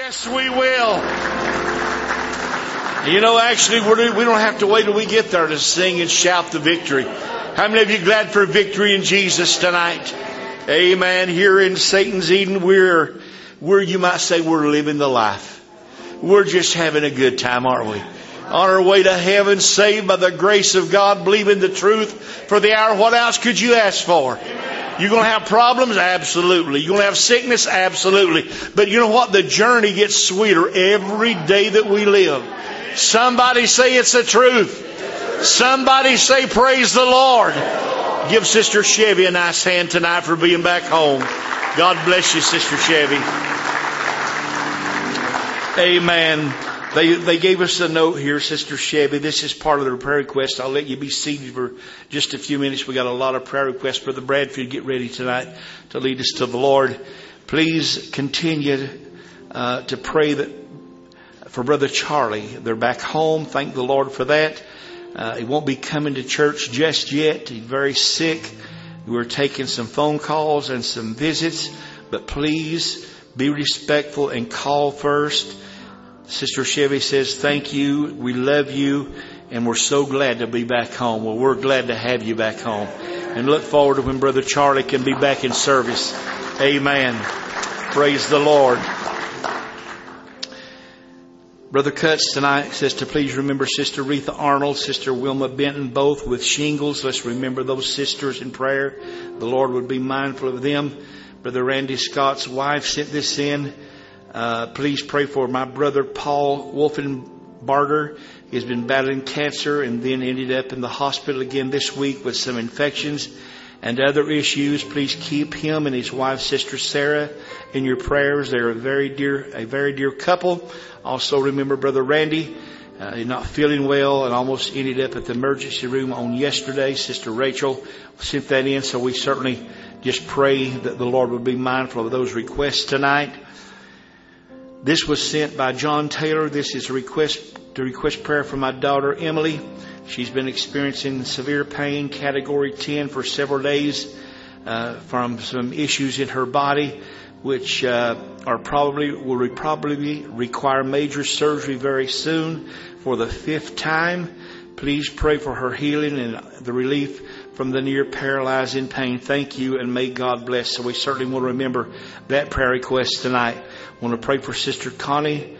Yes, we will. You know, actually, we don't have to wait till we get there to sing and shout the victory. How many of you glad for victory in Jesus tonight? Amen. Here in Satan's Eden, we're you might say we're living the life. We're just having a good time, aren't we? On our way to heaven, saved by the grace of God, believing the truth for the hour. What else could you ask for? You're going to have problems? Absolutely. You're going to have sickness? Absolutely. But you know what? The journey gets sweeter every day that we live. Somebody say it's the truth. Somebody say praise the Lord. Give Sister Chevy a nice hand tonight for being back home. God bless you, Sister Chevy. Amen. They gave us a note here, Sister Chevy. This is part of their prayer request. I'll let you be seated for just a few minutes. We got a lot of prayer requests. Brother Bradfield, get ready tonight to lead us to the Lord. Please continue to pray that for Brother Charlie. They're back home. Thank the Lord for that. He won't be coming to church just yet. He's very sick. We're taking some phone calls and some visits, but please be respectful and call first. Sister Chevy says, thank you, we love you, and we're so glad to be back home. Well, we're glad to have you back home. And look forward to when Brother Charlie can be back in service. Amen. Praise the Lord. Brother Cutts tonight says to please remember Sister Retha Arnold, Sister Wilma Benton, both with shingles. Let's remember those sisters in prayer. The Lord would be mindful of them. Brother Randy Scott's wife sent this in. Please pray for my brother Paul Wolfenbarger. He's been battling cancer and then ended up in the hospital again this week with some infections and other issues. Please keep him and his wife, Sister Sarah, in your prayers. They're a very dear couple. Also remember Brother Randy. He's not feeling well and almost ended up at the emergency room on yesterday. Sister Rachel sent that in, so we certainly just pray that the Lord would be mindful of those requests tonight. This was sent by John Taylor. This is a request prayer for my daughter Emily. She's been experiencing severe pain, category 10, for several days from some issues in her body, which will probably require major surgery very soon for the 5th time. Please pray for her healing and the relief from the near paralyzing pain. Thank you, and may God bless. So we certainly want to remember that prayer request tonight. I want to pray for Sister Connie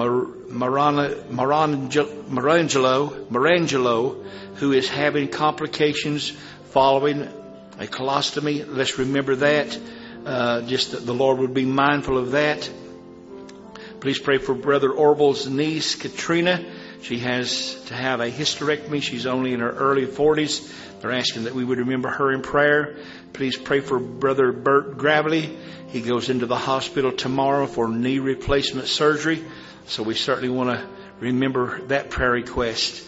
Marangelo, who is having complications following a colostomy. Let's remember that. Just that the Lord would be mindful of that. Please pray for Brother Orville's niece, Katrina. She has to have a hysterectomy. She's only in her early 40s. They're asking that we would remember her in prayer. Please pray for Brother Bert Gravely. He goes into the hospital tomorrow for knee replacement surgery. So we certainly want to remember that prayer request.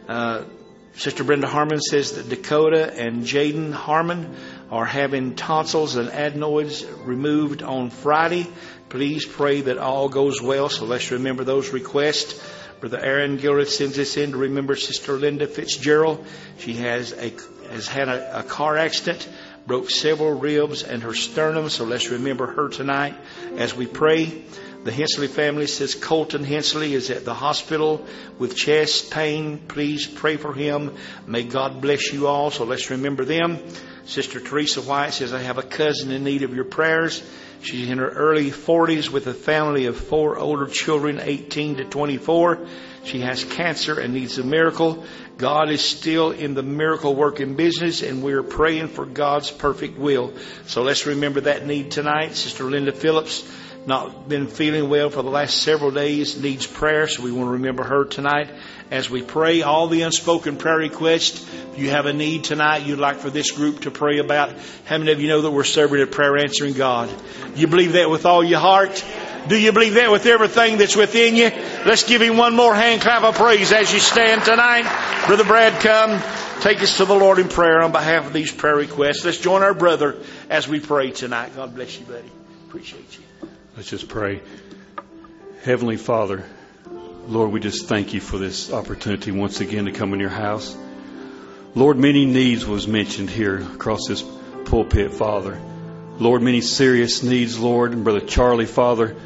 Sister Brenda Harmon says that Dakota and Jaden Harmon are having tonsils and adenoids removed on Friday. Please pray that all goes well. So let's remember those requests. Brother Aaron Gilreth sends us in to remember Sister Linda Fitzgerald. She has had a car accident, broke several ribs and her sternum. So let's remember her tonight as we pray. The Hensley family says Colton Hensley is at the hospital with chest pain. Please pray for him. May God bless you all. So let's remember them. Sister Teresa White says, I have a cousin in need of your prayers. She's in her early 40s with a family of 4 older children, 18 to 24. She has cancer and needs a miracle. God is still in the miracle working business, and we're praying for God's perfect will. So let's remember that need tonight. Sister Linda Phillips, not been feeling well for the last several days, needs prayer. So we want to remember her tonight as we pray. All the unspoken prayer requests. If you have a need tonight you'd like for this group to pray about, how many of you know that we're serving a prayer answering God? You believe that with all your heart? Do you believe that with everything that's within you? Let's give him one more hand clap of praise as you stand tonight. Brother Brad, come take us to the Lord in prayer on behalf of these prayer requests. Let's join our brother as we pray tonight. God bless you, buddy. Appreciate you. Let's just pray. Heavenly Father, Lord, we just thank you for this opportunity once again to come in your house. Lord, many needs was mentioned here across this pulpit, Father. Lord, many serious needs, Lord. And Brother Charlie, Father,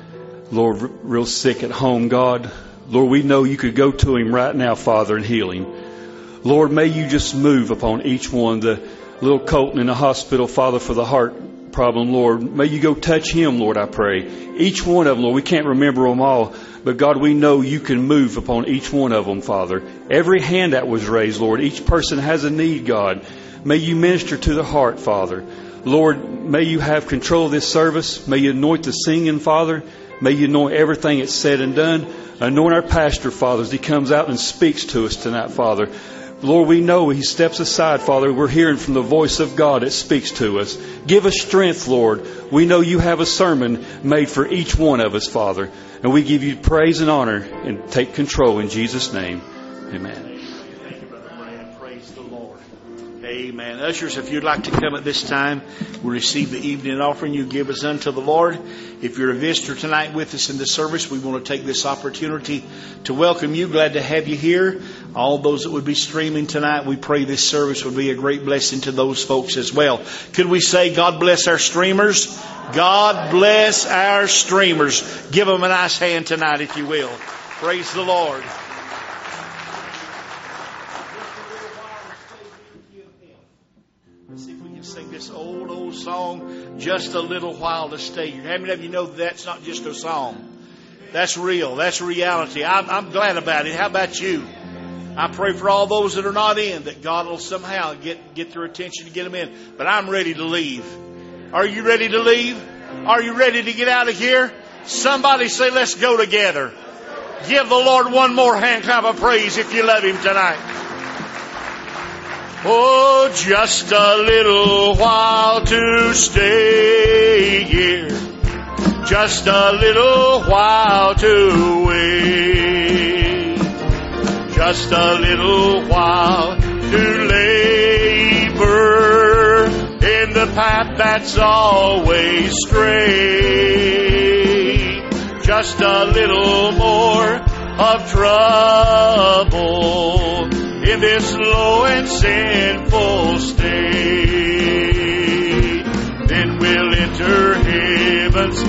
Lord, real sick at home, God. Lord, we know you could go to him right now, Father, and heal him. Lord, may you just move upon each one. The little Colton in the hospital, Father, for the heart problem, Lord. May you go touch him, Lord, I pray. Each one of them, Lord, we can't remember them all. But God, we know you can move upon each one of them, Father. Every hand that was raised, Lord, each person has a need, God. May you minister to the heart, Father. Lord, may you have control of this service. May you anoint the singing, Father. May you anoint everything that's said and done. Anoint our pastor, Father, as he comes out and speaks to us tonight, Father. Lord, we know he steps aside, Father. We're hearing from the voice of God that speaks to us. Give us strength, Lord. We know you have a sermon made for each one of us, Father. And we give you praise and honor and take control in Jesus' name. Amen. Thank you, Brother Brad. Praise the Lord. Amen. Ushers, if you'd like to come at this time, we'll receive the evening offering you give us unto the Lord. If you're a visitor tonight with us in the service, we want to take this opportunity to welcome you. Glad to have you here. All those that would be streaming tonight, we pray this service would be a great blessing to those folks as well. Could we say, God bless our streamers? God bless our streamers. Give them a nice hand tonight, if you will. Praise the Lord. Let's see if we can sing this old song, Just a Little While to Stay Here. How many of you know that's not just a song? That's real. That's reality. I'm glad about it. How about you? I pray for all those that are not in, that God will somehow get their attention to get them in. But I'm ready to leave. Are you ready to leave? Are you ready to get out of here? Somebody say, let's go together. Give the Lord one more hand clap of praise if you love Him tonight. Oh, just a little while to stay here. Just a little while to wait. Just a little while to labor in the path that's always straight. Just a little more of trouble in this low and sinful state. Then we'll enter heaven's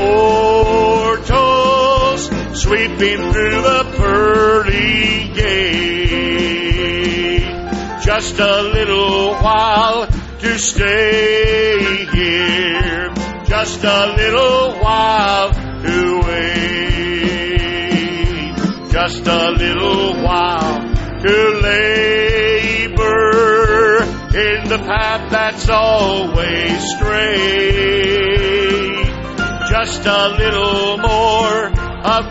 portals, sweeping through the pearly gate. Just a little while to stay here. Just a little while to wait. Just a little while to labor in the path that's always straight. Just a little more of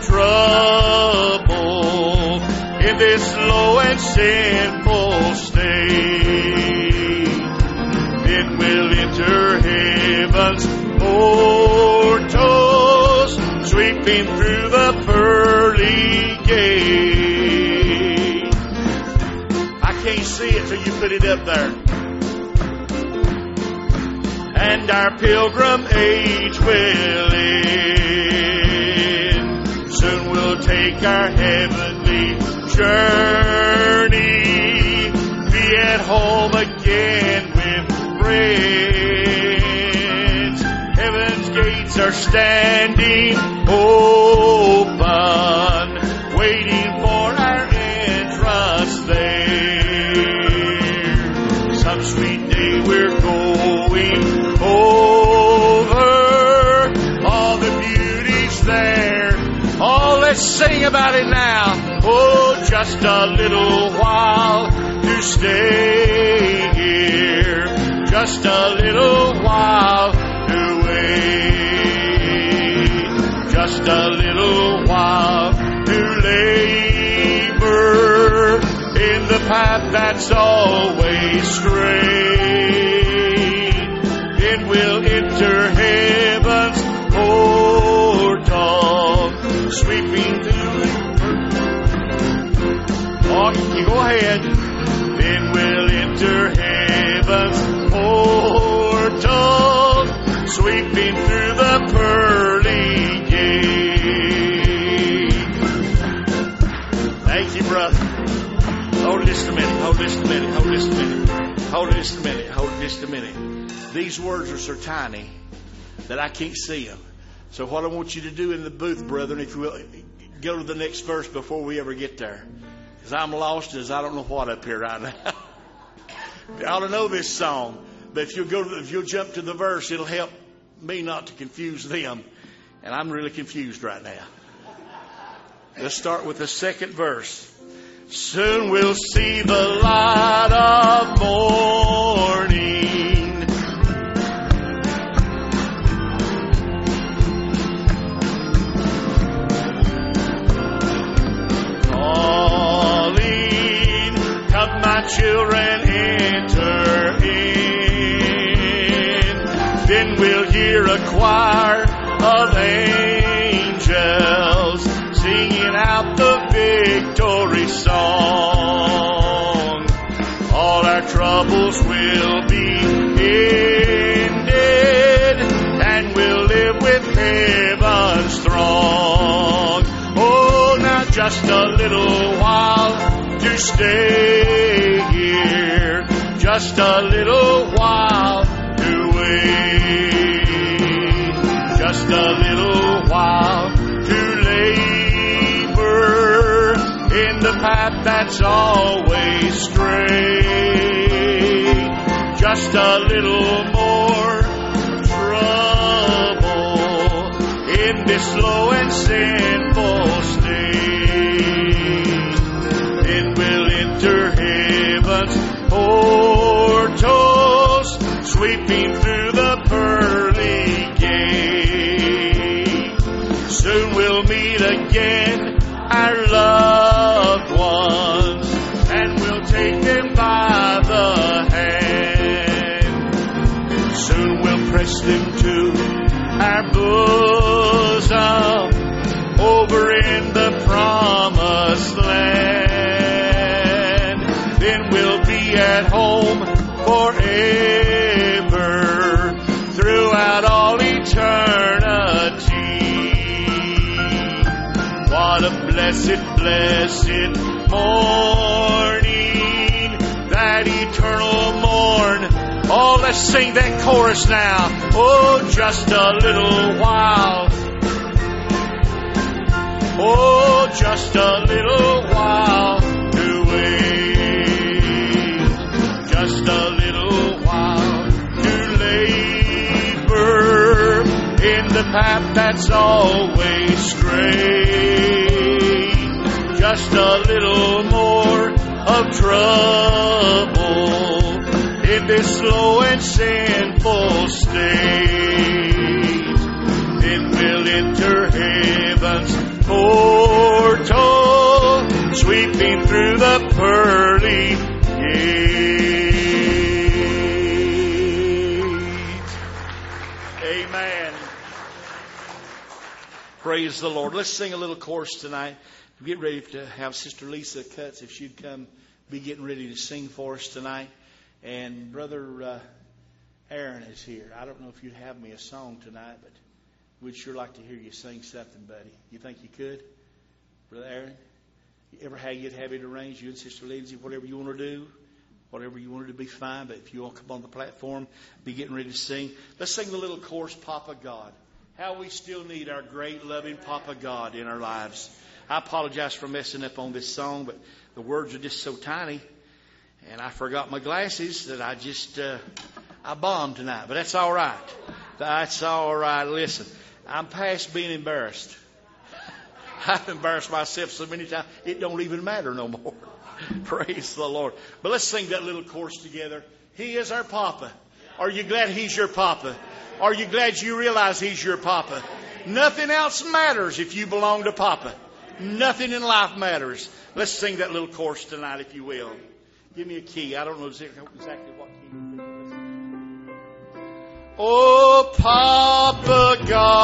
trouble in this low and sinful state. Then we'll enter heaven's portals, sweeping through the pearly gate. I can't see it till you put it up there. And our pilgrim age will end. Soon we'll take our heavenly journey, be at home again with friends. Heaven's gates are standing open, waiting for our entrance there. Some sweet day we're going over all the beauties there. Oh, let's sing about it now. Oh, just a little while to stay here. Just a little while to wait. Just a little while to labor in the path that's always straight. Then we'll enter heaven's portal, sweeping through. Oh, you go ahead. Then we'll enter heaven's portal, sweeping through the pearly gate. Thank you, brother. Hold just a minute. Hold just a minute. Hold just a minute. Hold just a minute. Hold just a minute. These words are so tiny that I can't see them. So what I want you to do in the booth, brethren, if you will, go to the next verse before we ever get there. Because I'm lost as I don't know what up here right now. I ought to know this song. But if you'll jump to the verse, it'll help me not to confuse them. And I'm really confused right now. Let's start with the second verse. Soon we'll see the light of morning. Calling, come my children, enter in. Then we'll hear a choir of angels singing out the victory song. All our troubles will be ended, and we'll live with heaven's throng. Oh, now just a little while to stay here, just a little while to wait, just a little while to labor in the path that's always straight. Just a little more trouble in this slow and sinful state. Then we'll enter heaven's portals, sweeping through the pearly gate. Soon we'll meet again our loved ones, and we'll take them by the hand. Soon we'll press them to our bosom over in the promised land. Then we'll be at home forever, throughout all eternity. What a blessed, blessed morning, that eternal morn. Oh, let's sing that chorus now. Oh, just a little while. Oh, just a little while to wait. Just a little while to labor in the path that's always straight. Just a little more of trouble in this slow and sinful state. Then we'll enter heaven's portal, sweeping through the pearly gate. Amen. Praise the Lord. Let's sing a little chorus tonight. Get ready to have Sister Lisa Cutts, if she'd come, be getting ready to sing for us tonight. And Brother Aaron is here. I don't know if you'd have me a song tonight, but we'd sure like to hear you sing something, buddy. You think you could? Brother Aaron? You ever had you'd have it arranged, you and Sister Lindsay, whatever you want to do? Whatever you want to do, be fine. But if you want to come on the platform, be getting ready to sing. Let's sing the little chorus, Papa God. How we still need our great, loving Papa God in our lives. I apologize for messing up on this song, but the words are just so tiny. And I forgot my glasses that I bombed tonight. But that's all right. That's all right. Listen, I'm past being embarrassed. I've embarrassed myself so many times, it don't even matter no more. Praise the Lord. But let's sing that little chorus together. He is our Papa. Are you glad He's your Papa? Are you glad you realize He's your Papa? Nothing else matters if you belong to Papa. Nothing in life matters. Let's sing that little chorus tonight, if you will. Give me a key. I don't know exactly what key. Oh, Papa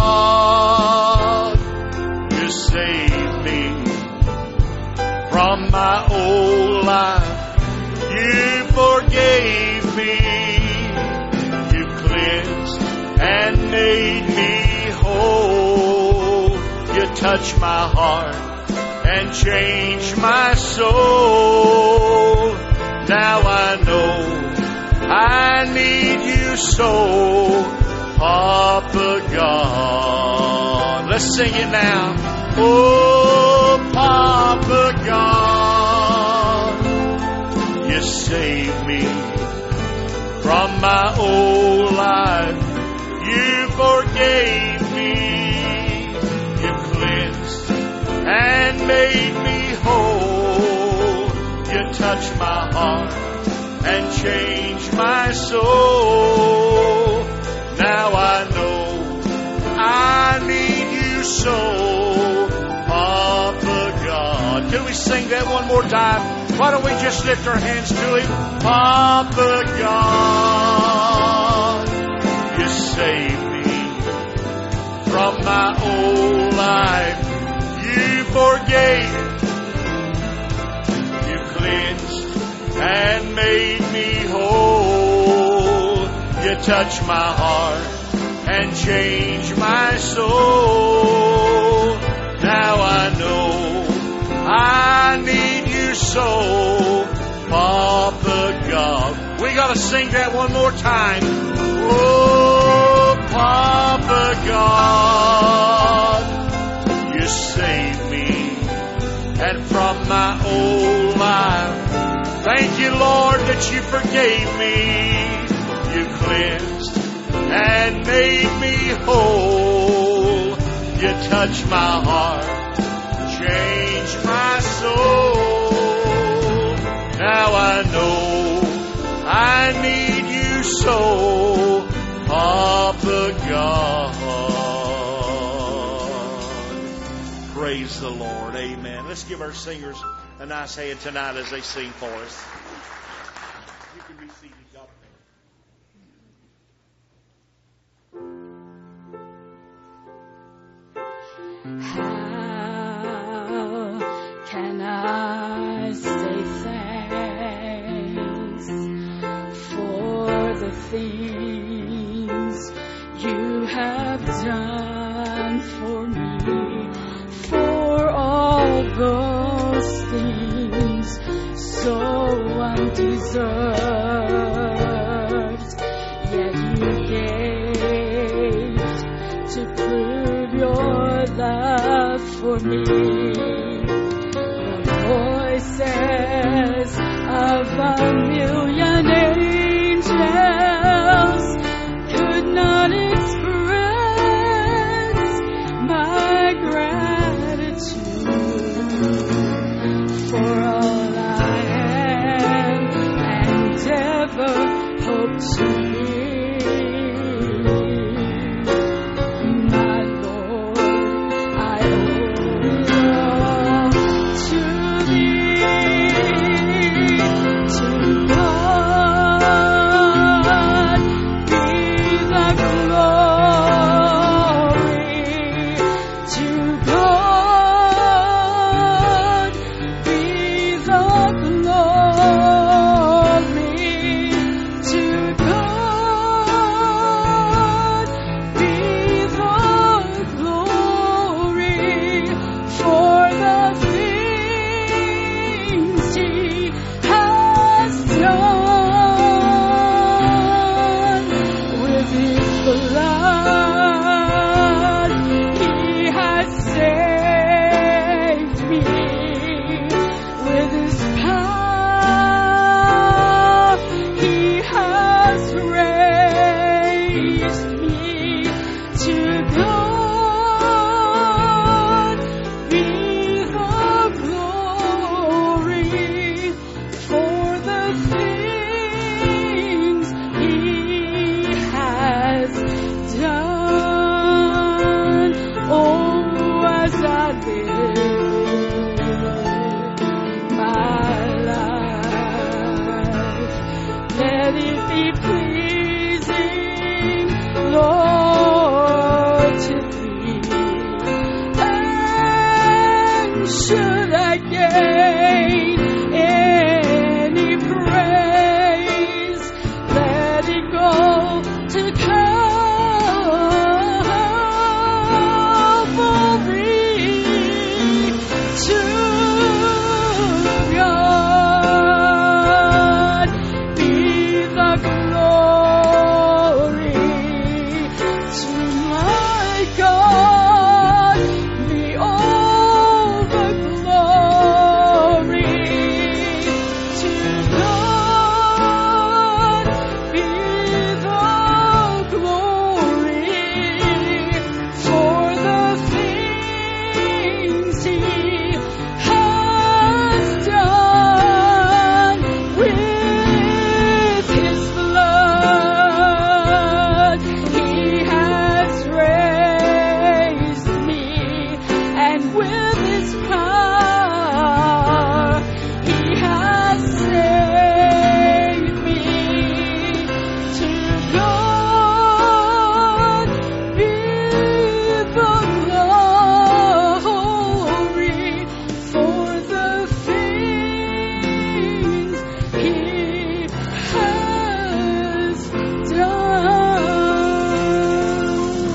God, you saved me from my old life. You forgave me. You cleansed and made me whole. You touched my heart and changed my soul. Now I know I need you so. Papa God. Let's sing it now. Oh, Papa God, you saved me from my old life. You forgave me. You cleansed and made me whole. You touched my heart and changed my soul. Now I know I need you so, Papa God. Can we sing that one more time? Why don't we just lift our hands to Him? Papa God, you saved me from my old life. You forgave, you cleansed and made me whole. You touched my heart and changed my soul. Now I know I need you so, Papa God. We gotta sing that one more time. Oh, Papa God, you saved me and from my old life. Thank you, Lord, that you forgave me. You cleansed and made me whole. You touched my heart, changed my soul. Now I know I need you so, Papa God. Praise the Lord. Amen. Let's give our singers a nice hand tonight as they sing for us. You can be seated. God bless. How can I say thanks for the things you have done for me, for all those things so undeserved, yet you gave to prove your love for me. The voices of a million angels could not express my gratitude for all I am and ever hope to be. Glory with His power. He has saved me. To God be the glory for the things He has done.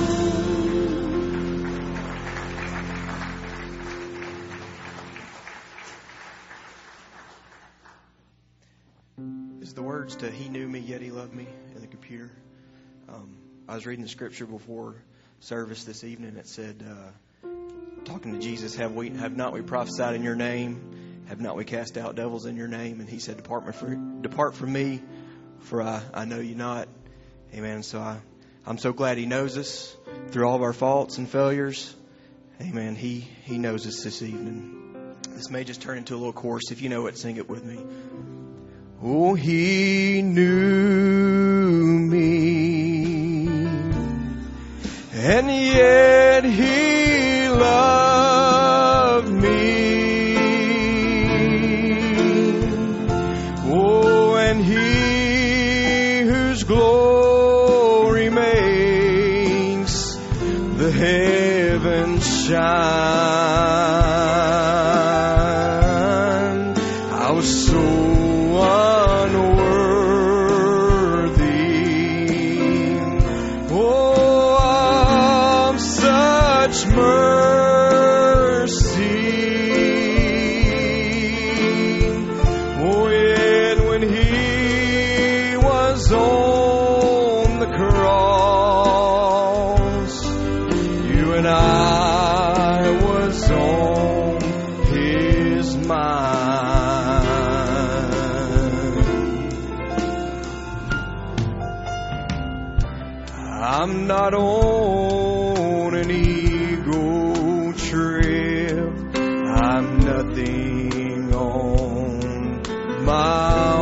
Is the words to "He knew me, yet He loved me" in the computer. I was reading the scripture before service this evening. It said, talking to Jesus, have not we prophesied in your name? Have not we cast out devils in your name? And He said, depart from me, for I know you not. Amen. So I'm so glad He knows us through all of our faults and failures. Amen. He knows us this evening. This may just turn into a little chorus. If you know it, sing it with me. Oh, He knew me, and yet He loved me. Oh, and He whose glory makes the heavens shine. I was so I'm not on an ego trip. I'm nothing on my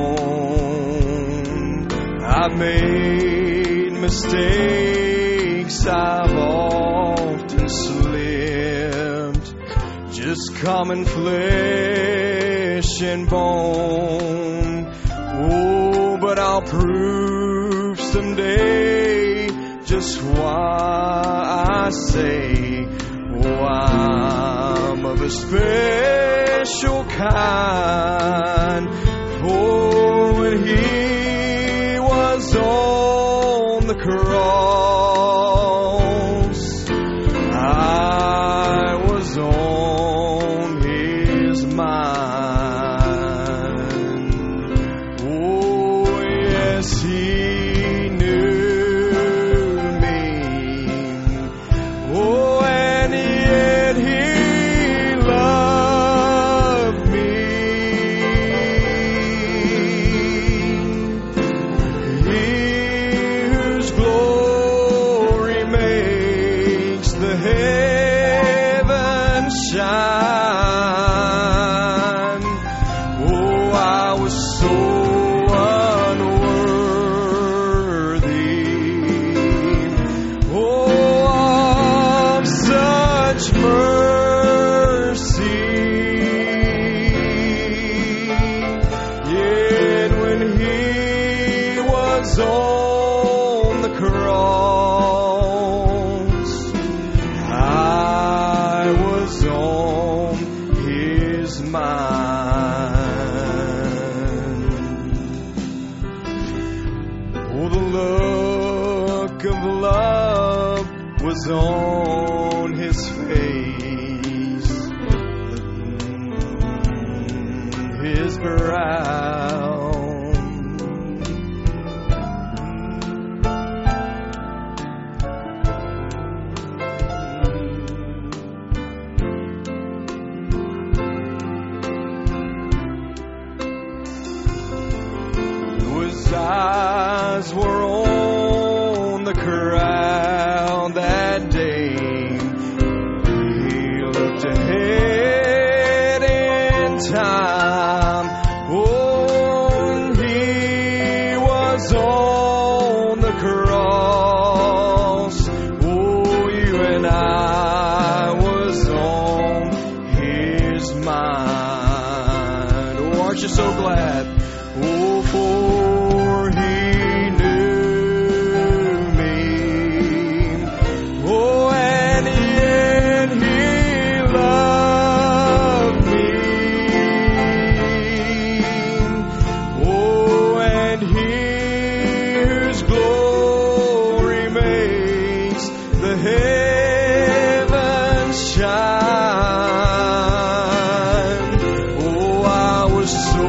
own. I've made mistakes. I've often slipped. Just common flesh and bone. Oh, but I'll prove someday just why I say, oh, I'm of a special kind. For when He was on the cross, I was on His mind. Oh, yes, He on His face, His brow. His eyes were on the crowd that day. He looked ahead in time. Oh, He was on the cross. Oh, you and I was on so glad. Oh, for He knew me. Oh, and yet He loved me. Oh, and He whose glory makes the heavens shine. Oh, I was so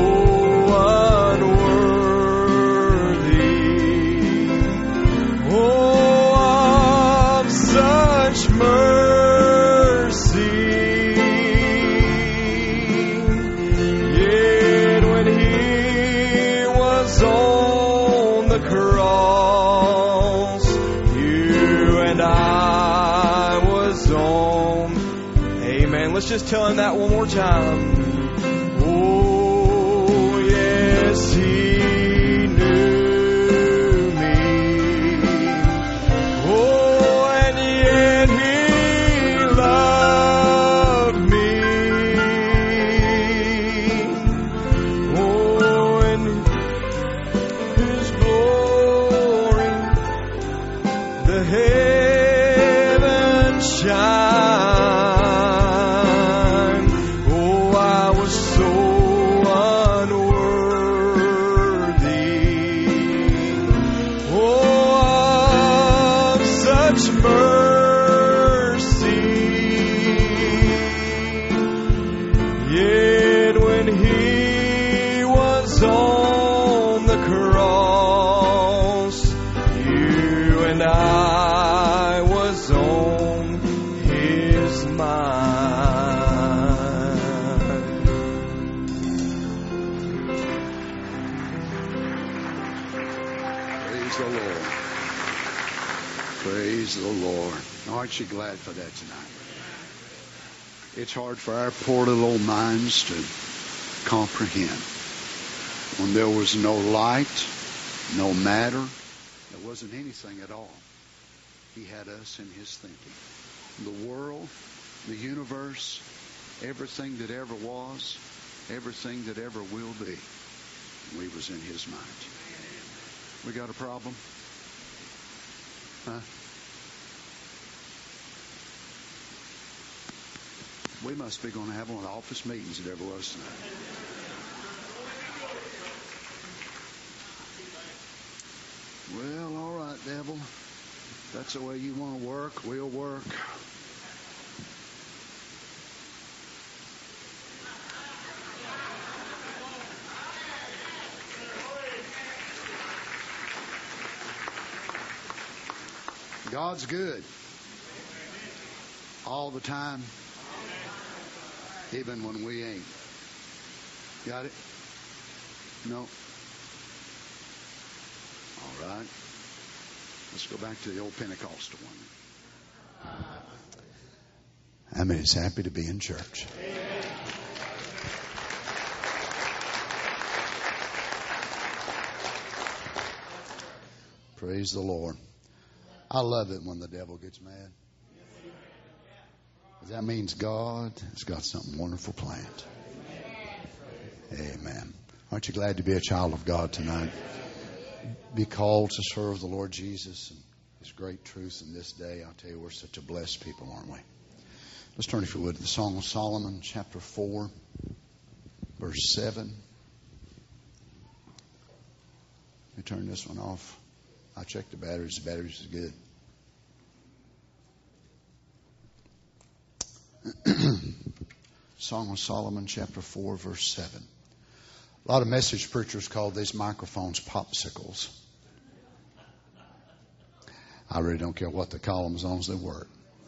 unworthy. Oh, of such mercy. Yet when He was on the cross, you and I was on. Amen. Let's just tell Him that one more time. Oh, yes, He knew me. Oh, and yet He loved me. Oh, and His glory, the heavens shine. Oh, I was so unworthy. Oh, of such mercy. Yet when He was on the cross, you and I was on His mind. Praise the Lord. Praise the Lord. Aren't you glad for that tonight? It's hard for our poor little old minds to comprehend. When there was no light, no matter, there wasn't anything at all. He had us in His thinking. The world, the universe, everything that ever was, everything that ever will be, we was in His mind. We got a problem? Huh? We must be going to have one of the office meetings that ever was tonight. Well, all right, devil. If that's the way you want to work, we'll work. God's good. All the time. Even when we ain't. Got it? No? All right. Let's go back to the old Pentecostal one. How many is happy to be in church? Praise the Lord. I love it when the devil gets mad. That means God has got something wonderful planned. Amen. Aren't you glad to be a child of God tonight? Be called to serve the Lord Jesus and His great truth in this day. I'll tell you, we're such a blessed people, aren't we? Let's turn, if you would, to the Song of Solomon, chapter 4, verse 7. Let me turn this one off. I checked the batteries. The batteries is good. Song of Solomon, chapter 4, verse 7. A lot of message preachers call these microphones popsicles. I really don't care what they call them as long as they work.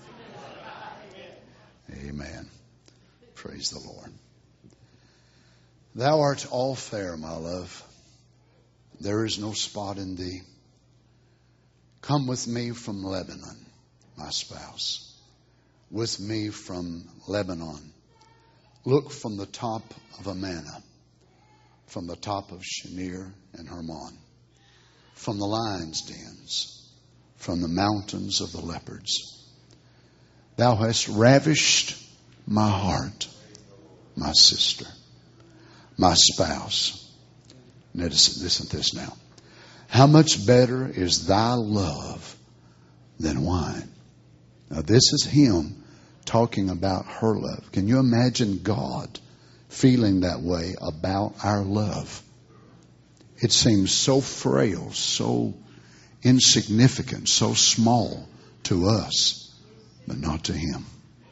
Amen. Praise the Lord. Thou art all fair, my love. There is no spot in thee. Come with me from Lebanon, my spouse. With me from Lebanon. Look from the top of Amana, from the top of Shinir and Hermon, from the lion's dens, from the mountains of the leopards. Thou hast ravished my heart, my sister. my spouse. Listen to this now. How much better is thy love than wine? Now this is him talking about her love. Can you imagine God feeling that way about our love? It seems so frail, so insignificant, so small to us, but not to him.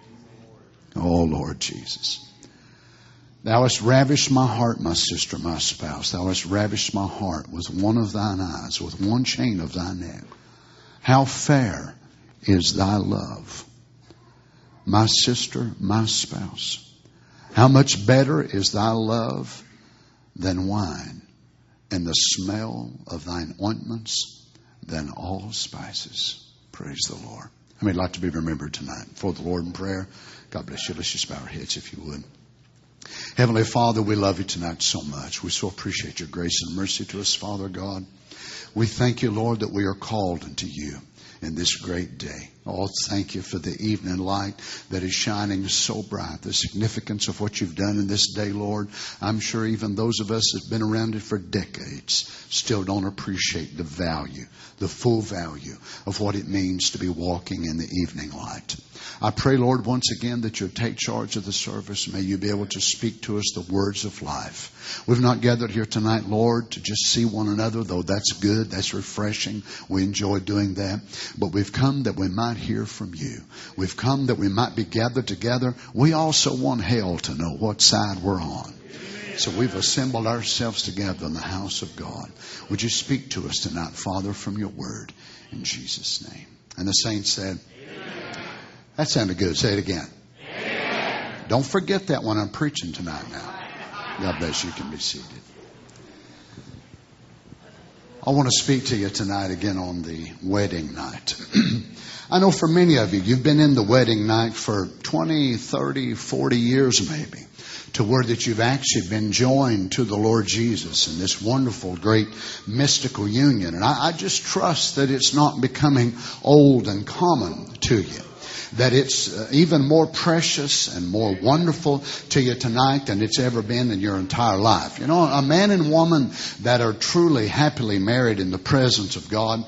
Oh, Lord Jesus. Thou hast ravished my heart, my sister, my spouse. Thou hast ravished my heart with one of thine eyes, with one chain of thy neck. How fair is thy love, my sister, my spouse. How much better is thy love than wine, and the smell of thine ointments than all spices. Praise the Lord. I mean, I'd like to be remembered tonight for the Lord in prayer. God bless you. Let's just bow our heads if you would. Heavenly Father, we love you tonight so much. We so appreciate your grace and mercy to us, Father God. We thank you, Lord, that we are called unto you in this great day. Oh, thank you for the evening light that is shining so bright. The significance of what you've done in this day, Lord. I'm sure even those of us that have been around it for decades still don't appreciate the value, the full value of what it means to be walking in the evening light. I pray, Lord, once again that you'll take charge of the service. May you be able to speak to us the words of life. We've not gathered here tonight, Lord, to just see one another, though that's good, that's refreshing. We enjoy doing that. But we've come that we might hear from you. We've come that we might be gathered together. We also want hell to know what side we're on. So we've assembled ourselves together in the house of God. Would you speak to us tonight, Father, from your word, in Jesus' name. And the saints said, amen. That sounded good. Say it again. Amen. Don't forget that when I'm preaching tonight now. God bless you. You can be seated. I want to speak to you tonight again on the wedding night. I know for many of you, you've been in the wedding night for 20, 30, 40 years maybe, to where that you've actually been joined to the Lord Jesus in this wonderful, great mystical union. And I just trust that it's not becoming old and common to you. That it's even more precious and more wonderful to you tonight than it's ever been in your entire life. You know, a man and woman that are truly happily married in the presence of God,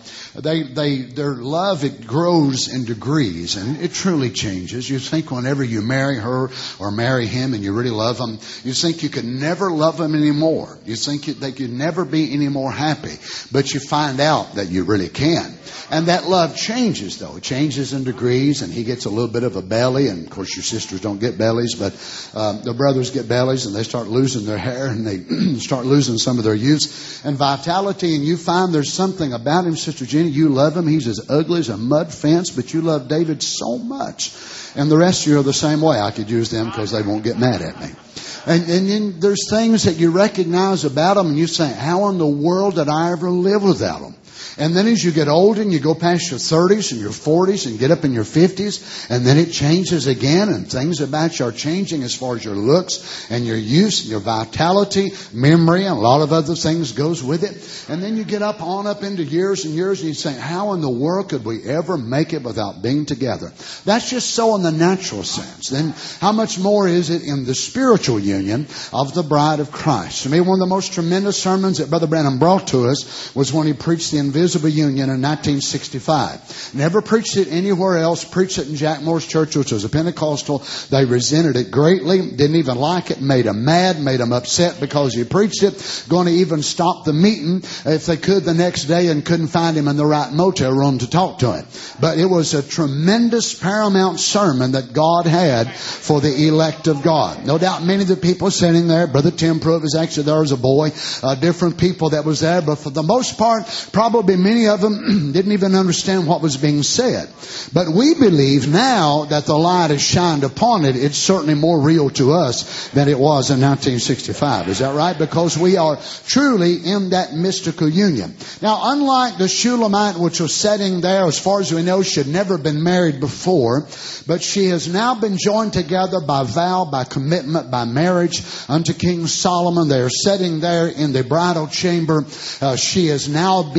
their love, it grows in degrees and it truly changes. You think whenever you marry her or marry him and you really love them, you think you could never love them anymore. You think they could never be any more happy. But you find out that you really can. And that love changes, though. It changes in degrees, and he gets a little bit of a belly. And, of course, your sisters don't get bellies, but the brothers get bellies, and they start losing their hair, and they start losing some of their youth and vitality. And you find there's something about him, Sister Jenny. You love him. He's as ugly as a mud fence, but you love David so much. And the rest of you are the same way. I could use them because they won't get mad at me. And then there's things that you recognize about them, and you say, how in the world did I ever live without them? And then as you get older and you go past your 30s and your 40s and get up in your 50s, and then it changes again, and things about you are changing as far as your looks and your youth and your vitality, memory, and a lot of other things goes with it. And then you get up into years and years, and you say, how in the world could we ever make it without being together? That's just so in the natural sense. Then how much more is it in the spiritual union of the bride of Christ? To me, one of the most tremendous sermons that Brother Branham brought to us was when he preached the Invisible Union in 1965. Never preached it anywhere else. Preached it in Jack Moore's church, which was a Pentecostal. They resented it greatly. Didn't even like it. Made them mad. Made them upset because he preached it. Going to even stop the meeting if they could the next day, and couldn't find him in the right motel room to talk to him. But it was a tremendous paramount sermon that God had for the elect of God. No doubt many of the people sitting there, Brother Tim Pruitt was actually there as a boy, different people that was there, but for the most part, probably many of them didn't even understand what was being said. But we believe now that the light has shined upon it, it's certainly more real to us than it was in 1965. Is that right? Because we are truly in that mystical union. Now, unlike the Shulamite, which was sitting there, as far as we know, she had never been married before, but she has now been joined together by vow, by commitment, by marriage unto King Solomon. They are sitting there in the bridal chamber. She is now being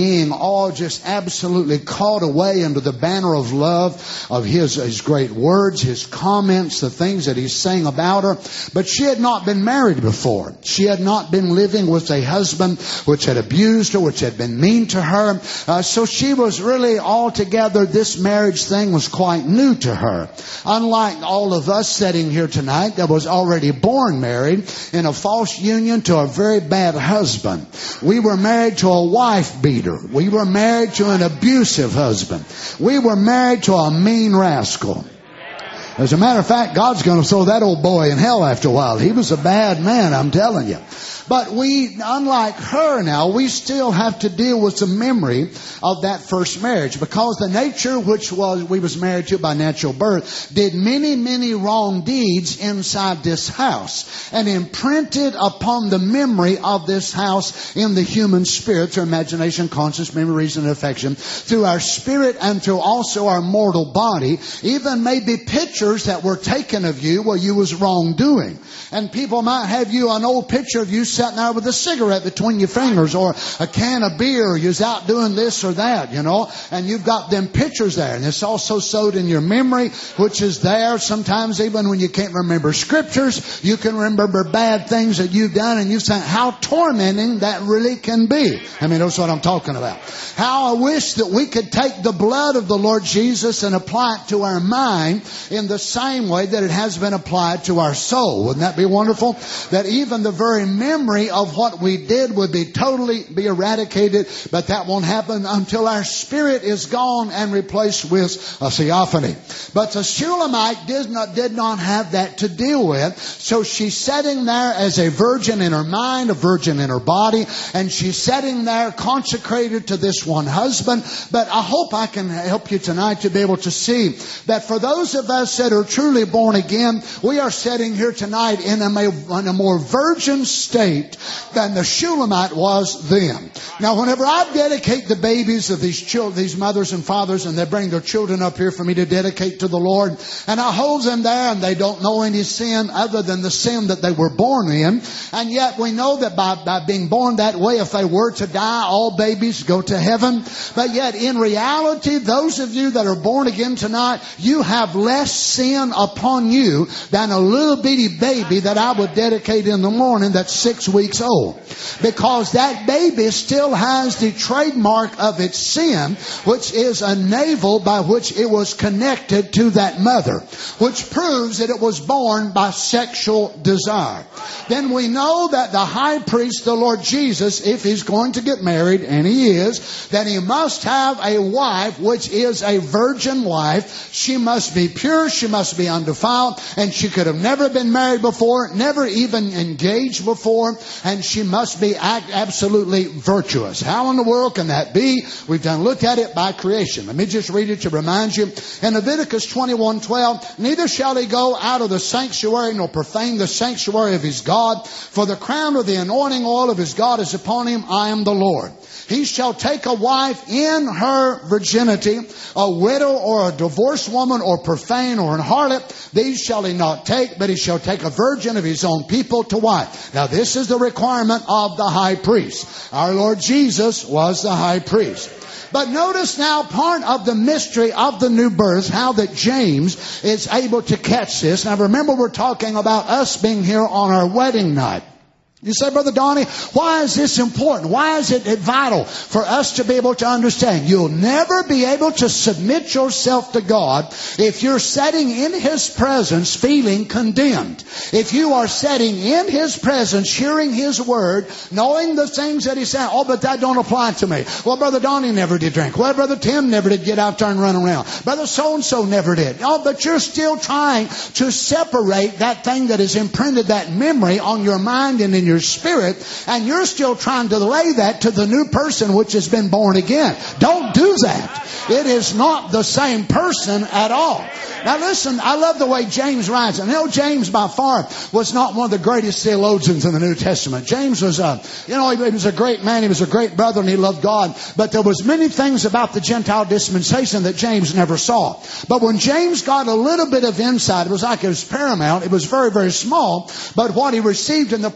all just absolutely caught away under the banner of love of his great words, his comments, the things that he's saying about her. But she had not been married before. She had not been living with a husband which had abused her, which had been mean to her. So she was really altogether, this marriage thing was quite new to her. Unlike all of us sitting here tonight that was already born married in a false union to a very bad husband. We were married to a wife beater. We were married to an abusive husband. We were married to a mean rascal. As a matter of fact, God's going to throw that old boy in hell after a while. He was a bad man, I'm telling you. But we, unlike her now, we still have to deal with the memory of that first marriage, because the nature which we was married to by natural birth did many, many wrong deeds inside this house and imprinted upon the memory of this house in the human spirit through imagination, conscience, memory, reason, and affection, through our spirit and through also our mortal body, even maybe pictures that were taken of you where you was wrongdoing. And people might have you an old picture of you sitting there with a cigarette between your fingers, or a can of beer, you're out doing this or that, you know, and you've got them pictures there. And it's also sewed in your memory, which is there. Sometimes even when you can't remember scriptures, you can remember bad things that you've done, and you think how tormenting that really can be. I mean, that's what I'm talking about. How I wish that we could take the blood of the Lord Jesus and apply it to our mind in the same way that it has been applied to our soul. Wouldn't that be wonderful? That even the very memory of what we did would be totally be eradicated, but that won't happen until our spirit is gone and replaced with a theophany. But the Shulamite did not have that to deal with. So she's sitting there as a virgin in her mind, a virgin in her body, and she's sitting there consecrated to this one husband. But I hope I can help you tonight to be able to see that for those of us that are truly born again, we are sitting here tonight in a more virgin state than the Shulamite was then. Now, whenever I dedicate the babies of these mothers and fathers, and they bring their children up here for me to dedicate to the Lord, and I hold them there, and they don't know any sin other than the sin that they were born in. And yet we know that by being born that way, if they were to die, all babies go to heaven. But yet in reality, those of you that are born again tonight, you have less sin upon you than a little bitty baby that I would dedicate in the morning that's 6 weeks old. Because that baby still has the trademark of its sin, which is a navel by which it was connected to that mother, which proves that it was born by sexual desire. Then we know that the high priest, the Lord Jesus, if he's going to get married, and he is, then he must have a wife which is a virgin wife. She must be pure, she must be undefiled, and she could have never been married before, never even engaged before, and she must be absolutely virtuous. How in the world can that be? We've looked at it by creation. Let me just read it to remind you. In Leviticus 21:12, neither shall he go out of the sanctuary nor profane the sanctuary of his God, for the crown of the anointing oil of his God is upon him. I am the Lord. He shall take a wife in her virginity, a widow or a divorced woman or profane or an harlot. These shall he not take, but he shall take a virgin of his own people to wife. Now this is the requirement of the high priest. Our Lord Jesus was the high priest. But notice now part of the mystery of the new birth, how that James is able to catch this. Now remember, we're talking about us being here on our wedding night. You say, Brother Donnie, why is this important? Why is it vital for us to be able to understand? You'll never be able to submit yourself to God if you're sitting in His presence feeling condemned. If you are sitting in His presence, hearing His Word, knowing the things that He said, oh, but that don't apply to me. Well, Brother Donnie never did drink. Well, Brother Tim never did get out there and run around. Brother so-and-so never did. Oh, but you're still trying to separate that thing that has imprinted that memory on your mind and in your spirit, and you're still trying to lay that to the new person which has been born again. Don't do that. It is not the same person at all. Now listen, I love the way James writes. And you know, James by far was not one of the greatest theologians in the New Testament. James was he was a great man, he was a great brother, and he loved God. But there was many things about the Gentile dispensation that James never saw. But when James got a little bit of insight, it was like it was paramount. It was very, very small. But what he received in the presence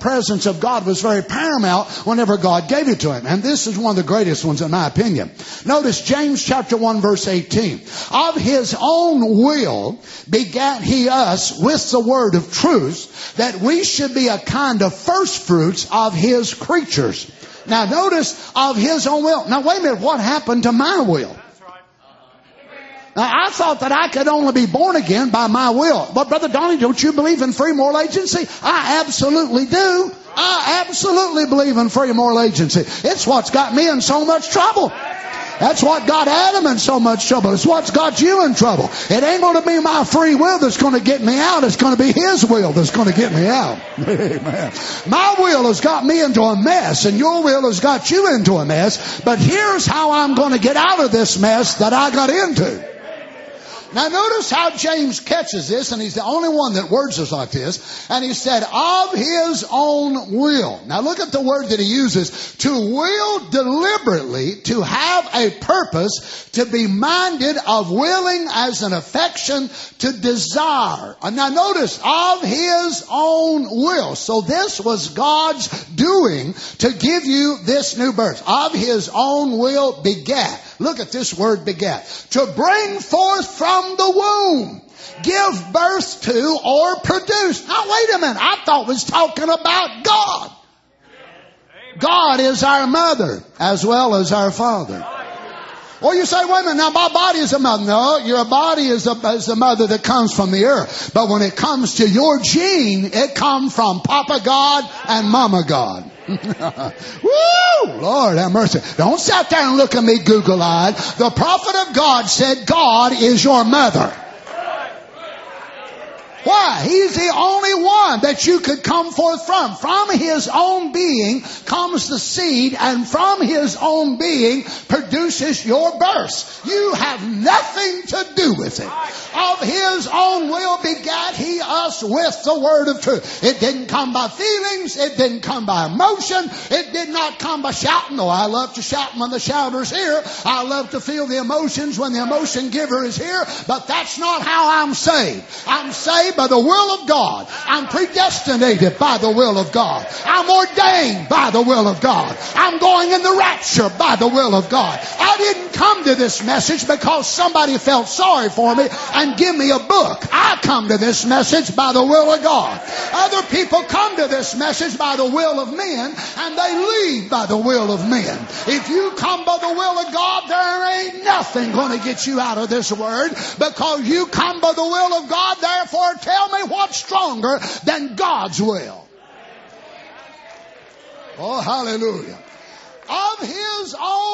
of God was very paramount whenever God gave it to him. And this is one of the greatest ones in my opinion. Notice James chapter 1 verse 18. Of his own will begat he us with the word of truth, that we should be a kind of first fruits of his creatures. Now notice, of his own will. Now wait a minute, what happened to my will? Now, I thought that I could only be born again by my will. But Brother Donnie, don't you believe in free moral agency? I absolutely do. I absolutely believe in free moral agency. It's what's got me in so much trouble. That's what got Adam in so much trouble. It's what's got you in trouble. It ain't going to be my free will that's going to get me out. It's going to be his will that's going to get me out. Amen. My will has got me into a mess, and your will has got you into a mess. But here's how I'm going to get out of this mess that I got into. Now notice how James catches this, and he's the only one that words this like this. And he said, of his own will. Now look at the word that he uses. To will deliberately, to have a purpose, to be minded of willing as an affection, to desire. And now notice, of his own will. So this was God's doing to give you this new birth. Of his own will begat. Look at this word begat. To bring forth from the womb. Give birth to or produce. Now wait a minute. I thought it was talking about God. God is our mother as well as our father. Or you say, wait a minute, now my body is a mother. No, your body is a mother that comes from the earth. But when it comes to your gene, it comes from Papa God and Mama God. Woo! Lord have mercy. Don't sit there and look at me Google-eyed. The prophet of God said God is your mother. Why? He's the only one that you could come forth from. From his own being comes the seed, and from his own being produces your birth. You have nothing to do with it. Of his own will begat he us with the word of truth. It didn't come by feelings. It didn't come by emotion. It did not come by shouting. Oh, I love to shout when the shouter's here. I love to feel the emotions when the emotion giver is here. But that's not how I'm saved. I'm saved by the will of God. I'm predestinated by the will of God. I'm ordained by the will of God. I'm going in the rapture by the will of God. I didn't come to this message because somebody felt sorry for me and give me a book. I come to this message by the will of God. Other people come to this message by the will of men, and they leave by the will of men. If you come by the will of God, there ain't nothing going to get you out of this word, because you come by the will of God. Therefore, tell me what's stronger than God's will. Oh, hallelujah. Of his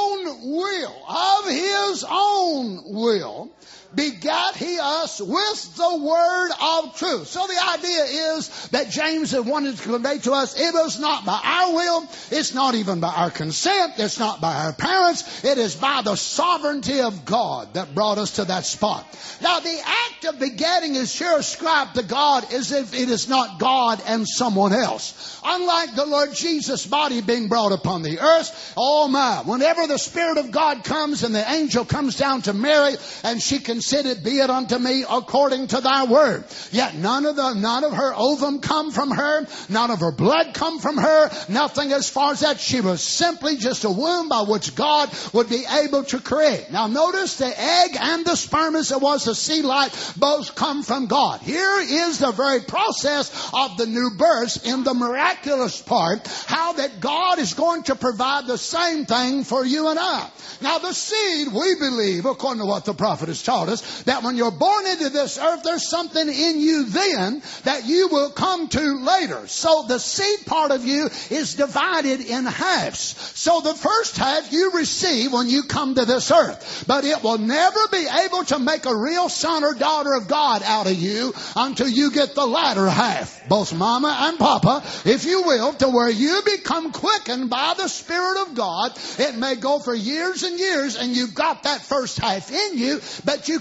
own will, begat he us with the word of truth. So the idea is that James had wanted to convey to us, it was not by our will, it's not even by our consent, it's not by our parents, it is by the sovereignty of God that brought us to that spot. Now the act of begetting is here ascribed to God as if it is not God and someone else. Unlike the Lord Jesus' body being brought upon the earth, oh my, whenever the Spirit of God comes and the angel comes down to Mary and she considered, be it unto me according to thy word. Yet none of her ovum come from her, none of her blood come from her, nothing as far as that. She was simply just a womb by which God would be able to create. Now notice the egg and the sperm, as it was the seed light, both come from God. Here is the very process of the new birth in the miraculous part, how that God is going to provide the same thing for you and I. Now the seed, we believe, according to what the prophet has taught us, that when you're born into this earth, there's something in you then that you will come to later. So the seed part of you is divided in halves. So the first half you receive when you come to this earth. But it will never be able to make a real son or daughter of God out of you until you get the latter half. Both mama and papa, if you will, to where you become quickened by the Spirit of God. It may go for years and years and you've got that first half in you, but you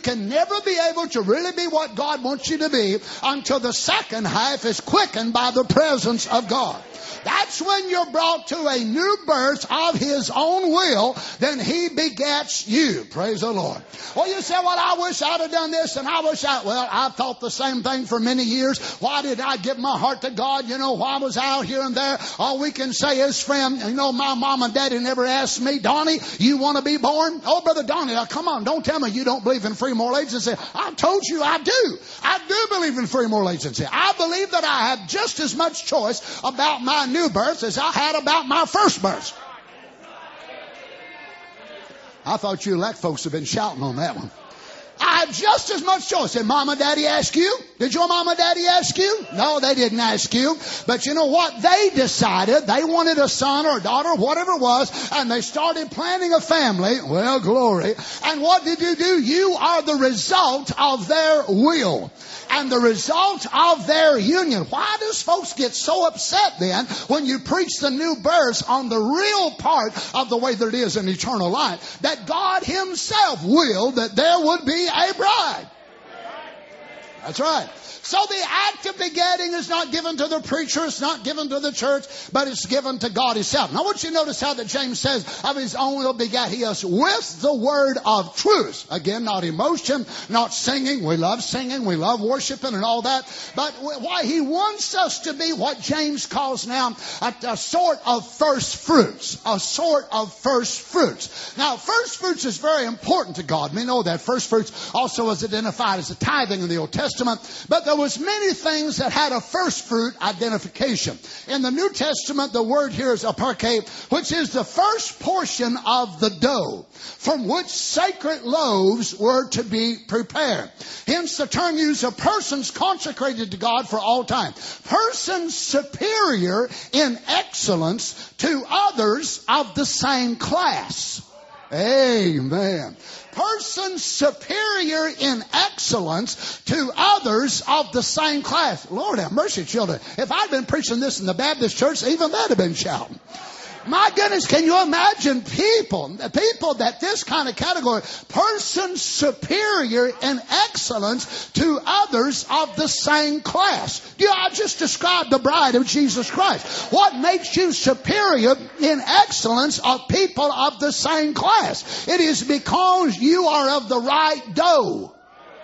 can never be able to really be what God wants you to be until the second half is quickened by the presence of God. That's when you're brought to a new birth of His own will. Then He begets you. Praise the Lord. Well, you say, well, I wish I'd have done this and I wish I... Well, I've thought the same thing for many years. Why did I give my heart to God? You know, why was I out here and there? All we can say is, friend, you know, my mom and daddy never asked me, Donnie, you want to be born? Oh, Brother Donnie, now come on, don't tell me you don't believe in free moral agency. I told you I do. I do believe in free moral agency. I believe that I have just as much choice about my new birth as I had about my first birth. I thought you elect folks have been shouting on that one. I have just as much choice. Did Mama and Daddy ask you? Did your Mama and Daddy ask you? No, they didn't ask you. But you know what? They decided they wanted a son or a daughter, whatever it was, and they started planning a family. Well, glory. And what did you do? You are the result of their will and the result of their union. Why does folks get so upset then when you preach the new birth on the real part of the way that it is in eternal life? That God Himself willed that there would be a bride. That's right. So the act of begetting is not given to the preacher, it's not given to the church, but it's given to God Himself. Now I want you to notice how that James says, of His own will begat He us with the word of truth. Again, not emotion, not singing. We love singing, we love worshiping and all that. But why He wants us to be what James calls now a sort of first fruits. A sort of first fruits. Now first fruits is very important to God. We know that first fruits also is identified as a tithing in the Old Testament. But there was many things that had a first fruit identification. In the New Testament, the word here is aparche, which is the first portion of the dough from which sacred loaves were to be prepared. Hence the term used of persons consecrated to God for all time. Persons superior in excellence to others of the same class. Amen. Persons superior in excellence to others of the same class. Lord have mercy, children. If I'd been preaching this in the Baptist church, even that'd have been shouting. My goodness, can you imagine people that this kind of category, persons superior in excellence to others of the same class. I just described the bride of Jesus Christ. What makes you superior in excellence of people of the same class? It is because you are of the right dough.